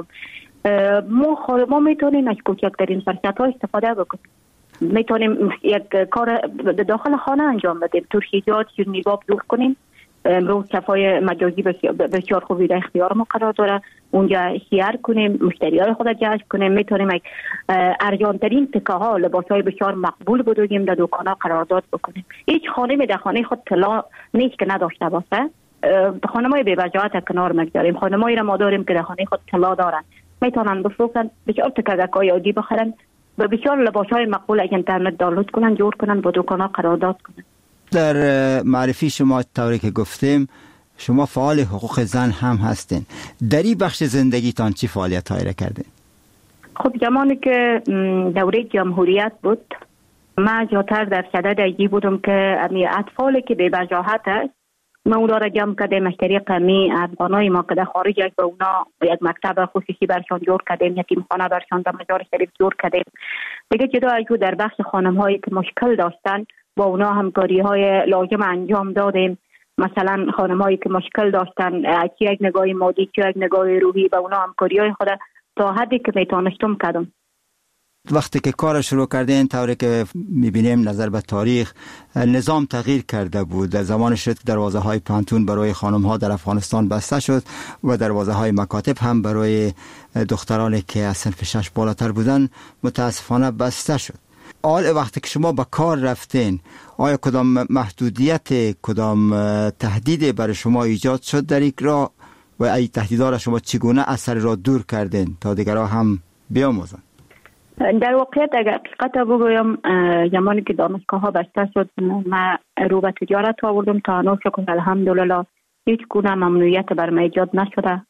ما ما میتونیم از کوچکترین فرصت ها استفاده بکنیم. میتونیم یک کار داخل خانه انجام بدیم، ترشیجات نگاه دور کنیم. امروز صفای مجازی بسیار خوبی در اختیار ما قرار داره، اونجا شیر کنیم، مشتریای خود جذب کنیم. میتونیم ارزانترین تکه ها، لباس های بسیار مقبول بدویم، در دکان ها قرارداد بکنیم. هیچ خانمی در خانه خود طلا نیست که نداشته باشه. خانمای بی وجاهت کنار مگذاریم، خانمایی را ما داریم که در خانه خود طلا دارن، میتونن بفروشن، بسیار تکه‌های عادی بخرن و بسیار لباس های مقبول از اینترنت دانلود کنن، جور کنن، با دکان ها قرارداد کنن. در معرفی شما طوری که گفتیم شما فعال حقوق زن هم هستین. در این بخش زندگیتان چی فعالیت هایی را کردین؟ خب زمانی که دوره جمهوریت بود، من جاتر در صدد ایجی بودم که امی اطفالی که بی وجاهت است، ما اونا را جمع کردیم از طریق امی افغانای ما که در خارج است، به اونا یک مکتب خصوصی برشان جور کردیم، یتیم خانه برشان در مزار شریف جور کردیم. دیگه جدا از در بخش خانم هایی که مشکل داشتن، با اونا همکاری های لازم انجام دادیم. مثلا خانم هایی که مشکل داشتن، چی یک نگاه مادی چی یک نگاه روحی، با اونا همکاری های خود تا حدی که میتونستم کردم. وقتی که کار شروع کردین، طوری که میبینیم نظر به تاریخ، نظام تغییر کرده بود. در زمان شد دروازه های پانتون برای خانم ها در افغانستان بسته شد و دروازه های مکاتب هم برای دخترانی که از صنف شش بالاتر بودن متاسفانه بسته شد. آل وقتی که شما به کار رفتین، آیا کدام محدودیت، کدام تهدید برای شما ایجاد شد در این راه و ای تهدیدها را شما چگونه اثر را دور کردین تا دیگرها هم بیاموزن؟ در واقعیت اگر حقیقت بگویم، زمانی که دانشگاه ها بسته شد، من رو به تجارت آوردم. تا هنوز شکر الحمدلله هیچ گونه ممنوعیت بر من ایجاد نشده.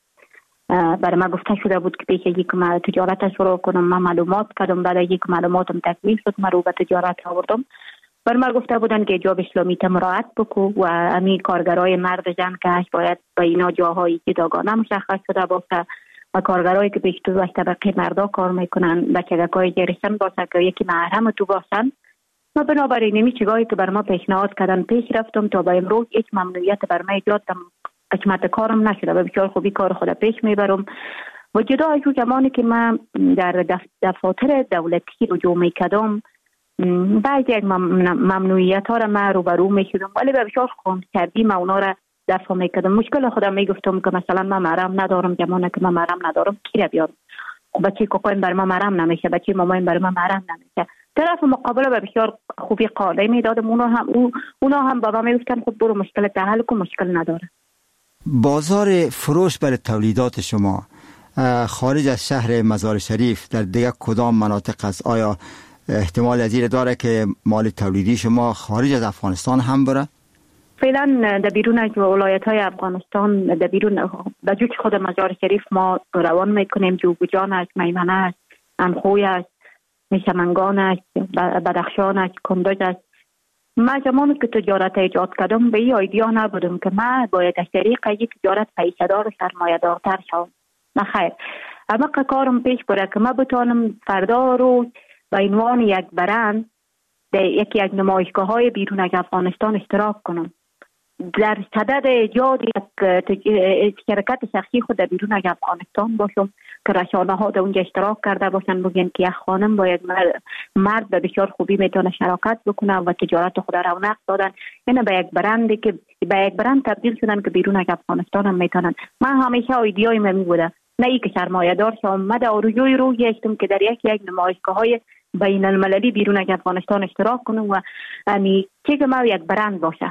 برای من گفته شده بود که پیش از اینکه من تجارت شروع کنم، من معلومات کردم، بعد از اینکه معلوماتم تکمیل شد، من رو به تجارت آوردم. برای من گفته بودن که حجاب اسلامی تا مراعات بکو و امی کارگرای مرد زن که هست باید با اینا جاهای جداگانه مشخص شده باشه و کارگرایی که بیشتر از طبقه مردا کار میکنن بچگکای جریسن باشه که یکی محرم تو باشن. ما بنابراین این چیزایی که بر ما پیشنهاد کردن پیش رفتم تا با امروز هیچ ممنوعیت بر ما ایجاد قسمت کارم نشده و بسیار خوبی کار خود پیش میبرم. و جدا از اون زمانی که من در دفاتر دولتی رجوع میکردم، بعضی از ممنوعیت ها را من روبرو میشدم، ولی به بسیار خونسردی من اونا را دفع میکردم. مشکل خودم میگفتم که مثلا من محرم ندارم، زمانی که من محرم ندارم کی را بیارم؟ بچه کوکایم بر ما محرم نمیشه، بچه مامایم بر ما محرم نمیشه. طرف مقابل به بسیار خوبی قاله میدادم، اونا هم اونا هم بابا میگفتن خب برو مشکل حل کن، مشکل نداره. بازار فروش برای تولیدات شما خارج از شهر مزار شریف در دیگر کدام مناطق است؟ آیا احتمال ازیر داره که مال تولیدی شما خارج از افغانستان هم بره؟ فعلا در بیرون از ولایت های افغانستان، در بیرون در جوش خود مزار شریف ما روان میکنیم. جوگجان است، میمنه است، انخوی است، میشمنگان است، بدخشان است، کندوز است. من زمانی که تجارت ایجاد کردم به این ایدیا نبودم که من باید از طریق یک تجارت پیشه‌دار و سرمایه‌دارتر شوم. نه خیر، اما کارم پیش بره که من بتانم فردا روز به عنوان یک برند در یکی از نمایشگاه های بیرون از افغانستان اشتراک کنم. در صدد جاد یک شرکت شخصی خود در بیرون از افغانستان باشم که رسانه ها در اونجا اشتراک کرده باشن، بگن که یک خانم با یک مرد به بسیار خوبی میتونه شراکت بکنه و تجارت خود رونق دادن. یعنی به یک برندی که به یک برند تبدیل شدن که بیرون از افغانستان هم میتونن. من همیشه ایدئای من بوده نه ای که سرمایه دار شم، من در آرزوی رو گشتم که در یک یک نمایشگاه های بین المللی بیرون از افغانستان اشتراک کنم و یعنی چیز ما یک برند باشه.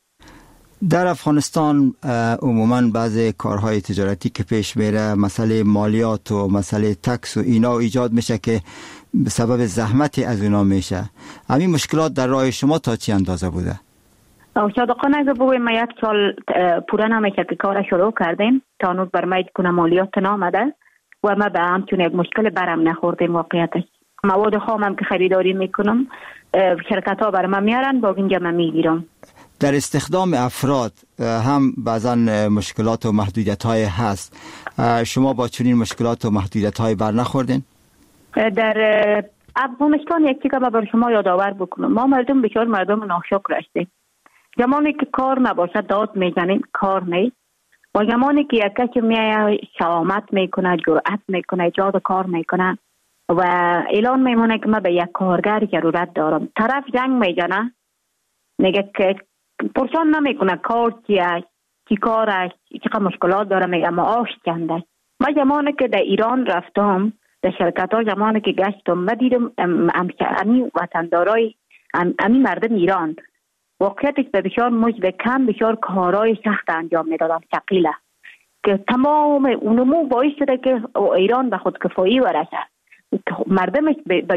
در افغانستان عموما بعضی کارهای تجارتی که پیش میره، مسئله مالیات و مسئله تکس و اینا ایجاد میشه که به سبب زحمتی از اونا میشه. همین مشکلات در راه شما تا چی اندازه بوده؟ صادقانه اگه بگویم ما یک سال پوره نمیشه که کار شروع کردیم تا هنوز بر ما کنه مالیات نامده و ما به همچون یک مشکل برم نخوردیم. واقعیتش مواد خام هم که خریداری میکنم شرکت ها بر ما میارن، با اینجا من میگیرم. در استخدام افراد هم بعضا مشکلات و محدودیت های هست. شما با چنین مشکلات و محدودیت های بر نخوردین؟ در افغانستان یک چیزی که بر شما یادآور بکنم، ما مردم بسیار مردم ناشکر هستیم. زمانی که کار نباشد داد میزنیم کار نیست و زمانی که یک کسی میاد شهامت میکنه، جرأت میکنه، ایجاد کار میکنه و اعلان میمونه که من به یک کارگر ضرورت دارم، طرف جنگ میزنه میگه که پرسان نمیکنه کار چیه، چی کار است، چقدر مشکلات داره، میگه معاش چند است. من زمانی که در ایران رفتم در شرکت ها، زمانی که گشتم من دیدم امی وطندارای امی مردم ایران واقعیتش به بسیار مجد کم بسیار کارهای سخت انجام میدادن، ثقیله، که تمام اونمو باعث شده که ایران به خودکفایی برسه. مردمش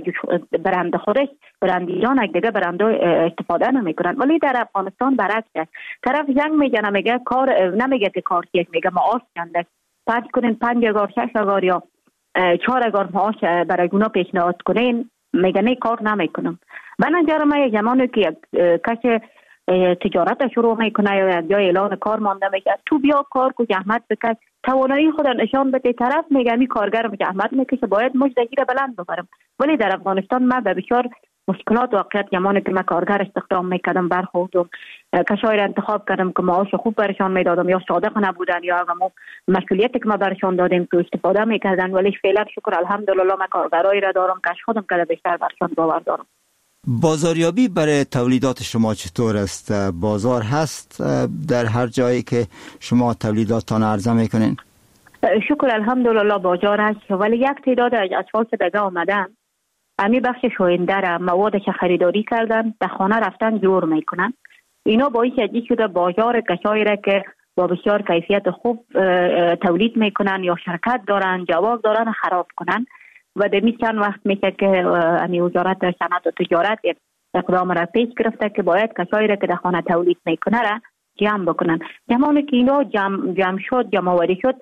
برند خودش برند ایران یک دیگه برند استفاده نمیکنن. ولی در افغانستان برعکس است. طرف جنگ میگه میگه کار نمیگه که کار چیه، میگه معاش چند است، فرض کنین پنج هزار شش هزار یا چهار هزار معاش برای اونا پیشنهاد کنین، میگه نه کار نمیکنم. بنابراین ما زمانی که کسی تجارت شروع میکنه یا جای اعلان کار مانده میشه، تو بیا کار کو، زحمت بکش، توانایی خود نشان بده. طرف میگه می کارگر زحمت میکشه باید مجدگیر بلند ببرم. ولی در افغانستان ما به بسیار مشکلات واقعیت زمانی که من کارگر استخدام میکردم برخوردم، کسایی را انتخاب کردم که معاش خوب برشان میدادم یا صادق نبودن یا همون مسئولیتی که ما برشان دادیم تو استفاده میکردن. ولی فعلا شکر الحمدلله من کارگرایی را دارم که خودم کله بیشتر برشان باور دارم. بازاریابی برای تولیدات شما چطور است؟ بازار هست در هر جایی که شما تولیداتتان عرضه میکنین؟ شکر الحمدلله بازار هست، ولی یک تعداد از اشخاص دیگه آمدن امی بخش شوینده را موادش خریداری کردن در خانه رفتن جور میکنن. اینا باعث ازی شده بازار کسایی را که با بسیار کیفیت خوب تولید میکنن یا شرکت دارن جواز دارن خراب کنن و دمی چند وقت میشه که امی وزارت صنعت و تجارت یک اقدام را پیش گرفته که باید کسایی را که در خانه تولید میکنه را جمع بکنن. زمانی که اینا جمع, جمع شد، جمع آوری شد،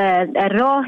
راه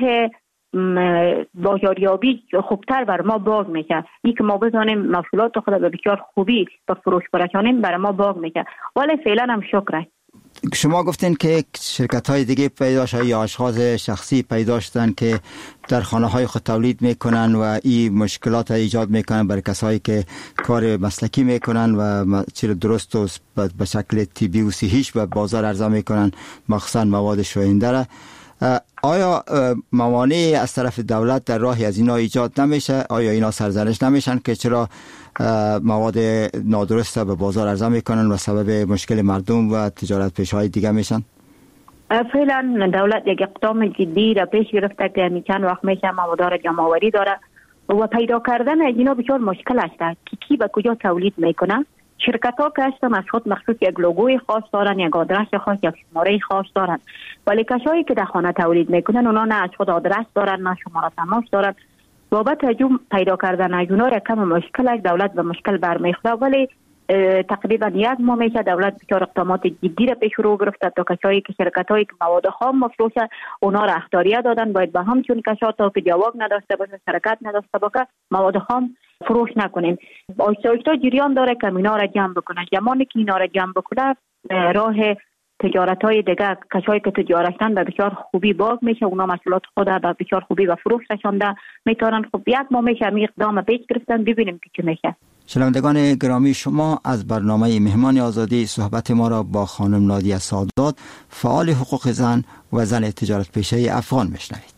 بازاریابی خوبتر بر ما باز میشه. این که ما بزنیم محصولات خود به بسیار خوبی به فروش برسانیم بر ما باز میشه. ولی فعلا هم شکر. شما گفتین که شرکت های دیگه پیدا شد یا اشخاص شخصی پیدا شدن که در خانه های خود تولید میکنن و این مشکلات ایجاد میکنن برای کسایی که کار مسلکی میکنن و چیز درست و به شکل طبی و صحیح و بازار عرضه میکنن، مخصوصا مواد شوینده را. آیا موانعی از طرف دولت در راهی از اینا ایجاد نمیشه؟ آیا اینا سرزنش نمیشن که چرا مواد نادرست به بازار عرضه میکنن و سبب مشکل مردم و تجارت پیشهای دیگه میشن؟ فعلا دولت یک اقدام جدی را پیش گرفته که می چند وقت میشه مواد را جمع آوری داره و پیدا کردن از اینا بسیار مشکل است که کی به کجا تولید میکنه. شرکت ها که هستن از خود مخصوص یک لوگوی خاص دارن، یک آدرس خاص، یک شماره خاص دارن، ولی کسایی که در خانه تولید میکنن اونا نه از خود آدرس دارن نه شماره تماس دارن. بابت هجوم پیدا کردن از اونا یک کم مشکل است، دولت به مشکل برمیخوره. ولی تقریبا یک ماه میشه دولت بسیار اقدامات جدی را پیش رو گرفته تا کسایی که شرکت هایی که مواد خام مفروشه اونا را اختیاریت دادن باید به همچون کسات تا که جواب نداشته باشه، شرکت نداشته باشه، مواد خام فروش نکنیم. آیسته آیسته جریان داره که اینا را جمع بکنه. زمانی که اینا را جمع بکنه راه تجارت های دیگه کسایی که تجارتن به بسیار خوبی باز میشه، اونا محصولات خود به بسیار خوبی و فروش رسانده میتونن. خب یک ماه میشه می اقدام پیش گرفتن، ببینیم که چی میشه. شنوندگان گرامی، شما از برنامه مهمان آزادی صحبت ما را با خانم نادیه سادات، فعال حقوق زن و زن تجارت پیشه افغان میشنوید.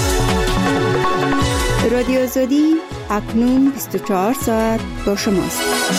رادیو آزادی اکنون بیست و چهار ساعت با شماست.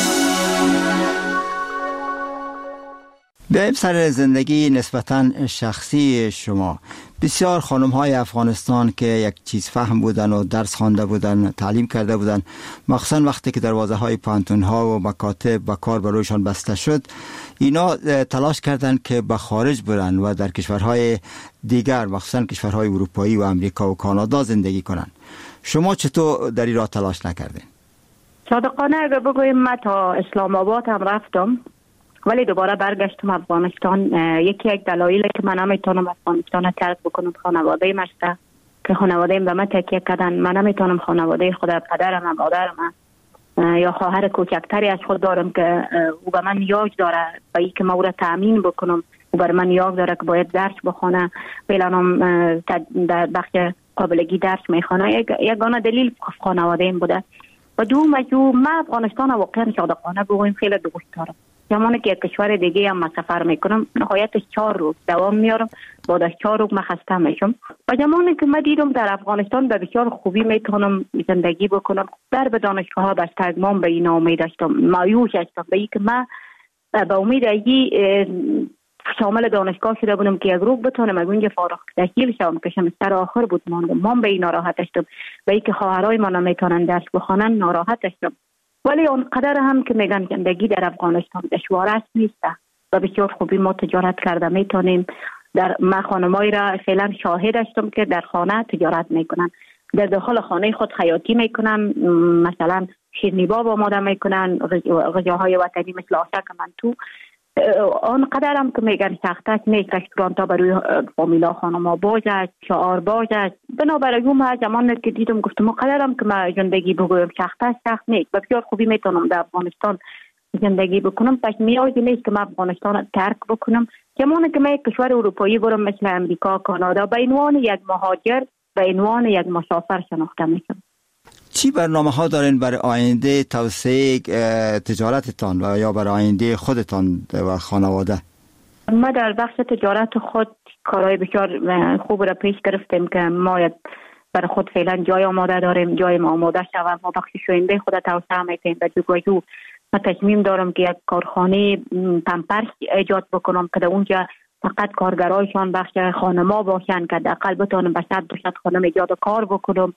بیاییم سر زندگی نسبتاً شخصی شما. بسیار خانم های افغانستان که یک چیز فهم بودن و درس خوانده بودن، تعلیم کرده بودن، مخصوصا وقتی که دروازه های پانتون ها و مکاتب و کار برویشان بسته شد، اینا تلاش کردند که به خارج برن و در کشورهای دیگر، مخصوصا کشورهای اروپایی و امریکا و کانادا زندگی کنن. شما چطور در این راه تلاش نکردین؟ صادقانه اگر بگویم من تا اسلام آباد هم رفتم ولی دوباره برگشتم افغانستان. یکی یک دلایلی که من نمیتونم افغانستان ترک بکنم خانواده مشته که خانواده به من تکیه کردن. من نمیتونم خانواده خود، پدرم، مادرم یا خواهر کوچکتری از خود دارم که او به من نیاز داره به اینکه ما او را تامین بکنم. او بر من نیاز داره که باید درس بخونه، فعلا در بخش قابلگی درس میخونه. یگانه دلیل خانواده این بوده. و دوم از او من افغانستان واقعا صادقانه بگویم خیلی دوست دارم. زمانی که کشور دیگه هم سفر میکنم نهایتش چهار روز دوام میارم، بعد از چهار روز من خسته میشم. و زمانی که من دیدم در افغانستان به بسیار خوبی میتونم زندگی بکنم، در به دانشگاه ها بستگمان به این امید داشتم، مایوس هستم به اینکه من به امید ای شامل دانشگاه شده بودم که یک روز بتونم از اونجا فارغ التحصیل شوم که سمستر آخر بود ماندم. من به این ناراحت هستم، به اینکه خواهرای من نمیتونن درس بخونن ناراحت هستم. ولی اونقدر هم که میگن زندگی در افغانستان دشوار است نیست و بسیار خوبی ما تجارت کرده میتونیم. در من خانمایی را فعلا شاهد هستم که در خانه تجارت میکنن، در داخل خانه خود خیاطی میکنن، مثلا شیرینی باب آماده میکنن، غذاهای وطنی مثل آشک منتو. آنقدر هم که میگن سخت است نیست. رستورانت ها برای فامیلا خانما باز است، شعار باز است. بنابراین من زمان که دیدم گفتم قدر هم که من زندگی بگویم سخت است سخت نیست، بسیار خوبی میتونم در افغانستان زندگی بکنم. پس نیازی نیست که من افغانستان ترک بکنم. زمانی که من کشور اروپایی برم مثل امریکا، کانادا، به عنوان یک مهاجر، به عنوان یک مسافر شناخته میشم. چی برنامه ها دارین برای آینده توسعه تجارتتان و یا برای آینده خودتان و خانواده؟ ما در بخش تجارت خود کارهای بسیار خوب را پیش گرفتیم که ما برای خود فعلا جای آماده داریم، جای ما آماده شود. ما بخش شوینده خود توسعه میکنیم و جوگویو ما تصمیم دارم که یک کارخانه پمپرس ایجاد بکنم که در اونجا فقط کارگرایشان بخش خانما باشن که دقیقا بتونم به صد دو صد خانم ایجاد کار بکنم.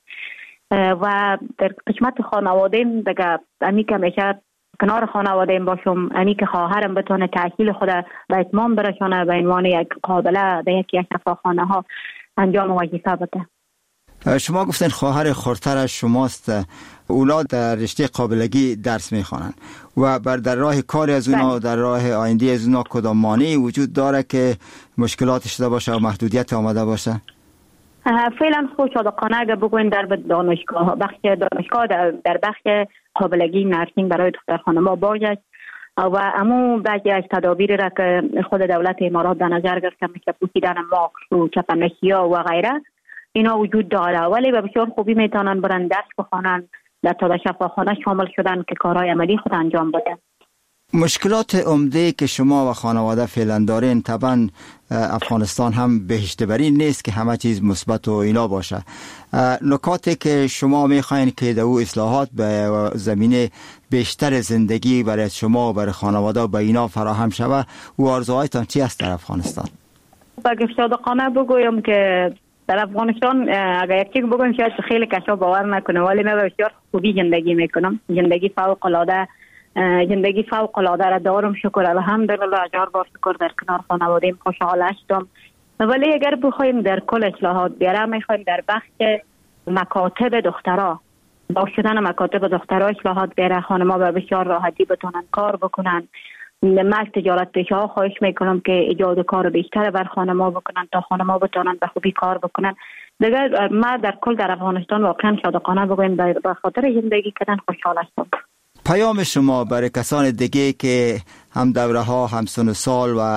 و در قسمت خانواده دیگه امی که میشه کنار خانواده باشم، امی که خواهرم بتونه تحصیل خود به اتمام برسانه به عنوان یک قابله در یکی از شفاخانه ها انجام وظیفه بده. شما گفتن خواهر خردتر شماست، اولاد در رشته قابلگی درس میخوانند و بر در راه کار از اونا، در راه آینده از اونا کدام مانعی وجود داره که مشکلات شده باشه و محدودیت آمده باشه؟ فعلا خود صادقانه اگر بگوین در دانشگاه بخش دانشگاه در, در بخش قابلگی نرسینگ برای دختر خانما باز است و امو بعضی از تدابیر را که خود دولت امارات در نظر گرفته مثل پوشیدن ماسک و چپنشیا و غیره اینا وجود داره، ولی به بسیار خوبی میتونن برن درس بخونن، در تا شفاخانه شامل شدن که کارهای عملی خود انجام بدن. مشکلات عمده که شما و خانواده فعلا دارین، طبعا افغانستان هم بهشت بری نیست که همه چیز مثبت و اینا باشه. نکاتی که شما میخواین که در او اصلاحات به زمینه بیشتر زندگی برای شما و برای خانواده و به اینا فراهم شود و آرزوهایتان چی است در افغانستان؟ بگه صادقانه بگویم که در افغانستان اگر یک چیز بگویم شاید خیلی کسا باور نکنه، ولی من بسیار خوبی زندگی میکنم. زندگی فوق العاده زندگی فوق العاده را دارم، شکر الحمدلله، هزار بار شکر. در کنار خانواده‌ام خوشحال هستم. ولی اگر بخوایم در کل اصلاحات بیارم، میخوایم در بخش مکاتب دخترها با شدن مکاتب دخترها اصلاحات بیاره، خانم‌ها به بسیار راحتی بتونن کار بکنن. من تجارت پیشه ها خواهش میکنم که ایجاد کار بیشتر بر خانم‌ها بکنن تا خانم‌ها بتونن به خوبی کار بکنن. دیگر ما در کل در افغانستان واقعا صادقانه بگویم به خاطر زندگی کردن خوشحال هستم. پیام شما برای کسان دیگه که هم دوره ها، هم سن و سال و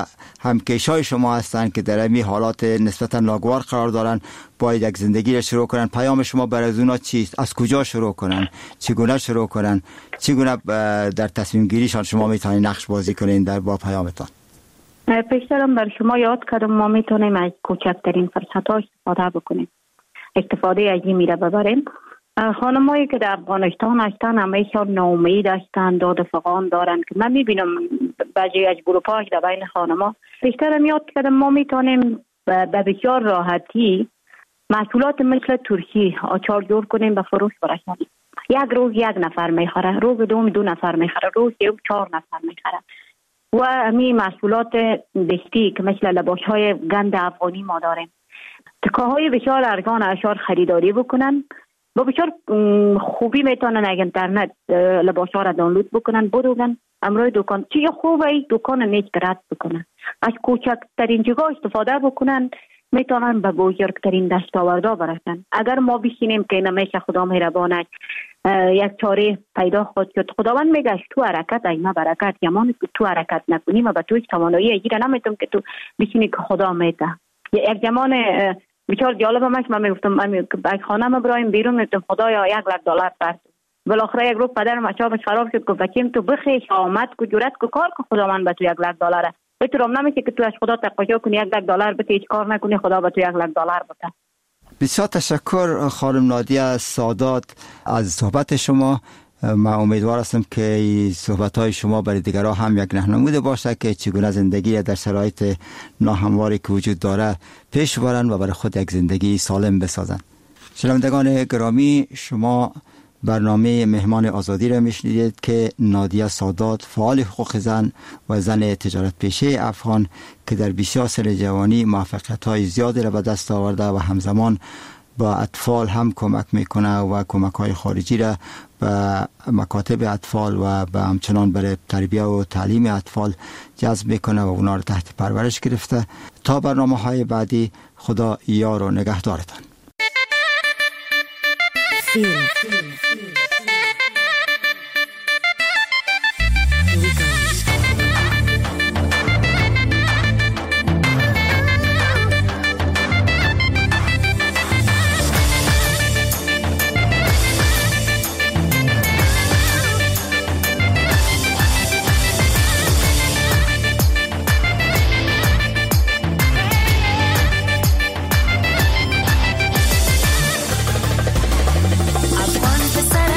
همکشای شما هستند که در این حالات نسبتا ناگوار قرار دارن، باید یک زندگی را شروع کنن. پیام شما برای اونا چیست؟ از کجا شروع کنن؟ چگونه شروع کنن؟ چگونه در تصمیم گیریشان شما میتونید نقش بازی کنین در با پیامتان؟ پیشترم بر شما یاد کردم ما میتونیم از کوچکترین فرصت ها استفاده بکنیم، استفاده از این میره ببریم. خانمایی که در افغانستان هستن همیشه ناامید هستن، داد فغان دارن که من میبینم بعضی از گروپاش در بین خانما. پیشترم یاد کردم ما میتونیم به بسیار راحتی محصولات مثل ترکی آچار جور کنیم به فروش برسانیم. یک روز یک نفر میخره، روز دوم دو نفر میخره، روز سوم چهار نفر میخره. و همین محصولات دستی که مثل لباسهای گند افغانی ما داریم، تکاهای بسیار ارزان اشار خریداری بکنن، با بسیار خوبی میتونن از اینترنت لباسها را دانلود بکنن، بدوگن امروی دکان چیز خوبه ای دکان نیک رد بکنن، از کوچکترین جگاه استفاده بکنن میتونن به بزرگترین دستاوردها برسن. اگر ما بشینیم که نمیشه خدا مهربانه یک چاره پیدا خود شد، خداوند میگه تو حرکت اینا برکت، یمان تو حرکت نکنیم و به توی توانایی اگیره نمیتونم که تو بشینی که خدا میده. یک زمان بسیار جالب همش من میگفتم من از خانه ما برایم بیرون میگفتم خدایا یک لک دلار فرد. بالاخره یک روز پدرم اچابش خراب شد که بچیم تو بخیش آمد کو جرأت کو کار که خدا من به تو یک لک دلاره. بهترم نمیشه که تو از خدا تقاضا کنی یک لک دلار بده هیچ کار نکنی خدا به تو یک لک دلار بده. بسیار تشکر خانم نادیه سادات از صحبت شما. من امیدوار هستم که صحبت های شما برای دیگران هم یک راهنمود باشه که چگونه زندگی در شرایط ناهمواری که وجود داره پیش برن و برای خود یک زندگی سالم بسازن. شنوندگان گرامی، شما برنامه مهمان آزادی را میشنیدید که نادیه سادات، فعال حقوق زن و زن تجارت پیشه افغان که در بسیار سن جوانی موفقیت های زیادی را به دست آورده و همزمان با اطفال هم کمک میکنه و کمک های خارجی را به مکاتب اطفال و به همچنان برای تربیه و تعلیم اطفال جذب میکنه و اونا را تحت پرورش گرفته. تا برنامه های بعدی، خدا یار و نگهدارتان. افغان پسر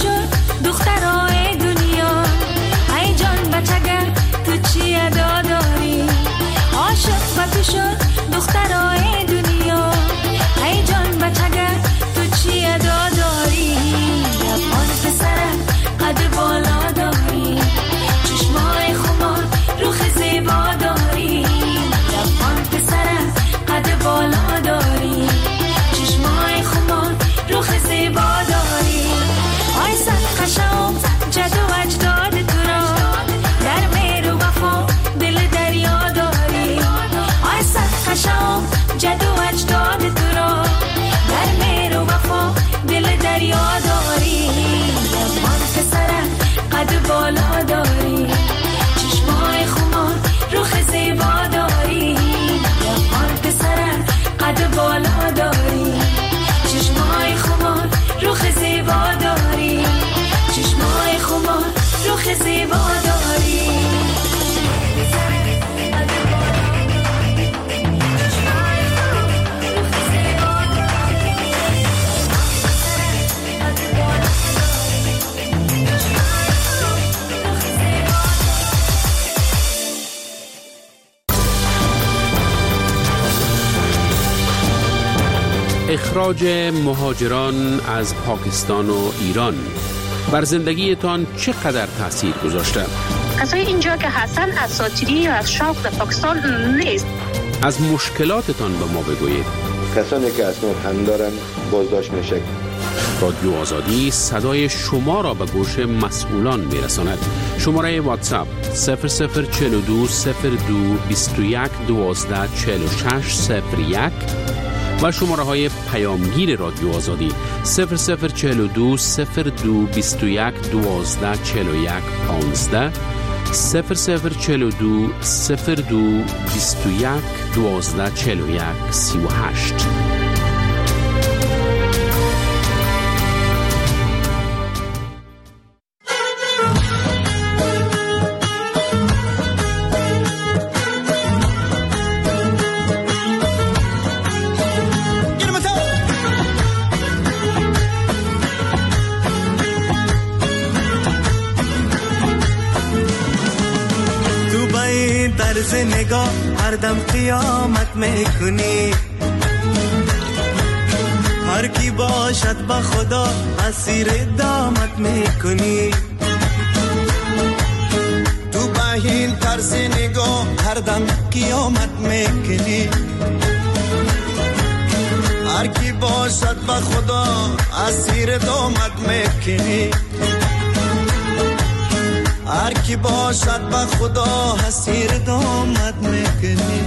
شد دخترای دنیا، ای جان بچگه تو چی ادا داری؟ عاشق و تو شد دخترای دنیا، ای جان بچگه تو چی ادا داری؟ لبان پسره قد بالا داری، چشمای خمار روخ زیبا داری. لبان پسره قد بالا داری، چشمای خمار روخ زیبا داری. آی صد قشم جد و اجداد تو را، در مهر و وفا دل دریا داری. آی صد قشم جد و اجداد تو را، در مهر و وفا دل دریا داری. لبان پسره قد بالا داری، چشمای خمار روخ زیبا داری. لبان پسره قد بالا داری، چشمای خمار روخ زیبا داری. چشمای خمار روخ زیبا داری. اخراج مهاجران از پاکستان و ایران بر زندگیتان چقدر تاثیر گذاشته؟ کسای اینجا که هستن اساطیری یا از شوق در پاکستان نیست. از مشکلاتتان به ما بگویید. کسانی که اسناد هم دارن بازداشت میشه. رادیو آزادی صدای شما را به گوش مسئولان میرساند. شماره واتساپ صفر صفر چهل و دو صفر دو بیست و یک دوازده چهل و شش صفر یک و شماره های پیامگیر رادیو آزادی صفر صفر چهل و دو صفر دو بیست و یک دوازده چهل و یک پانزده صفر صفر چهل و دو صفر دو بیست و یک دوازده چهل و یک سی و هشت. طرز نگاه هر دم قیامت میکنی، هر کی باشد با خدا اسیر دامت میکنی. تو با این طرز نگاه هر دم قیامت میکنی، هر کی باشد با خدا اسیر دامت میکنی. هر کی باشد با خدا اسیر دامت میکنی.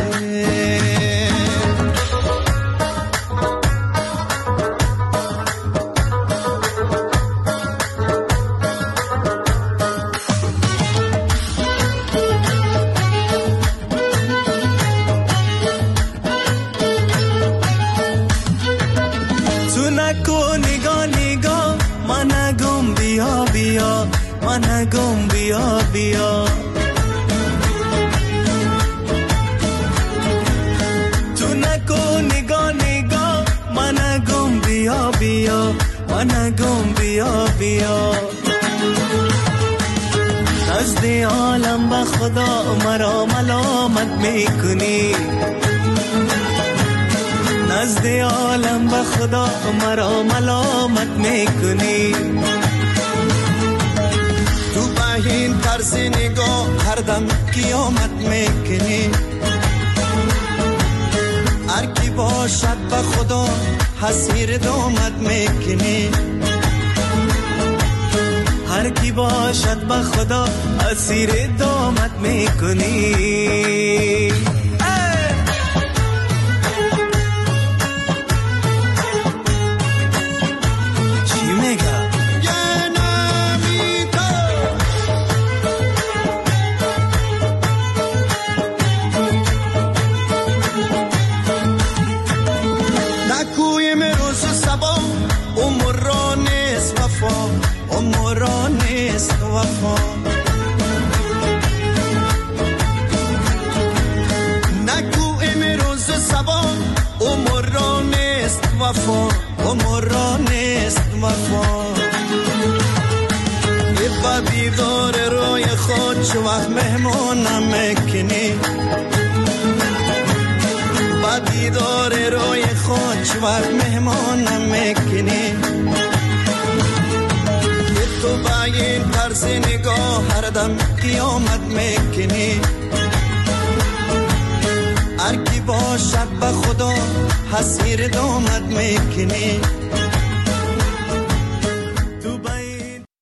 تو نکو نگاه نگاه من گم بیا بیا، من گم بیا بیا. تو نکو نگاه نگاه من گم بیا بیا، من گم بیا بیا. نزد عالم با خدا مرا ملامت میکنی، نزد عالم با خدا مرا ملامت میکنی. این طرز نگاه هر دم قیامت میکنی، هر کی باشد با خدا اسیر دامت میکنی. هر کی باشد با خدا اسیر دامت میکنی. چی میگه؟ وفا نگو امروز سبا عمر را نیست وفا، عمر را نیست وفا. با دیدار روی خود چو وقت مهمونم میکنی با دیدار روی خود چو وقت مهمونم میکنی تو با این طرز نگاه هر دم قیامت میکنی هر کی باشد به خدا حسیر دامت میکنی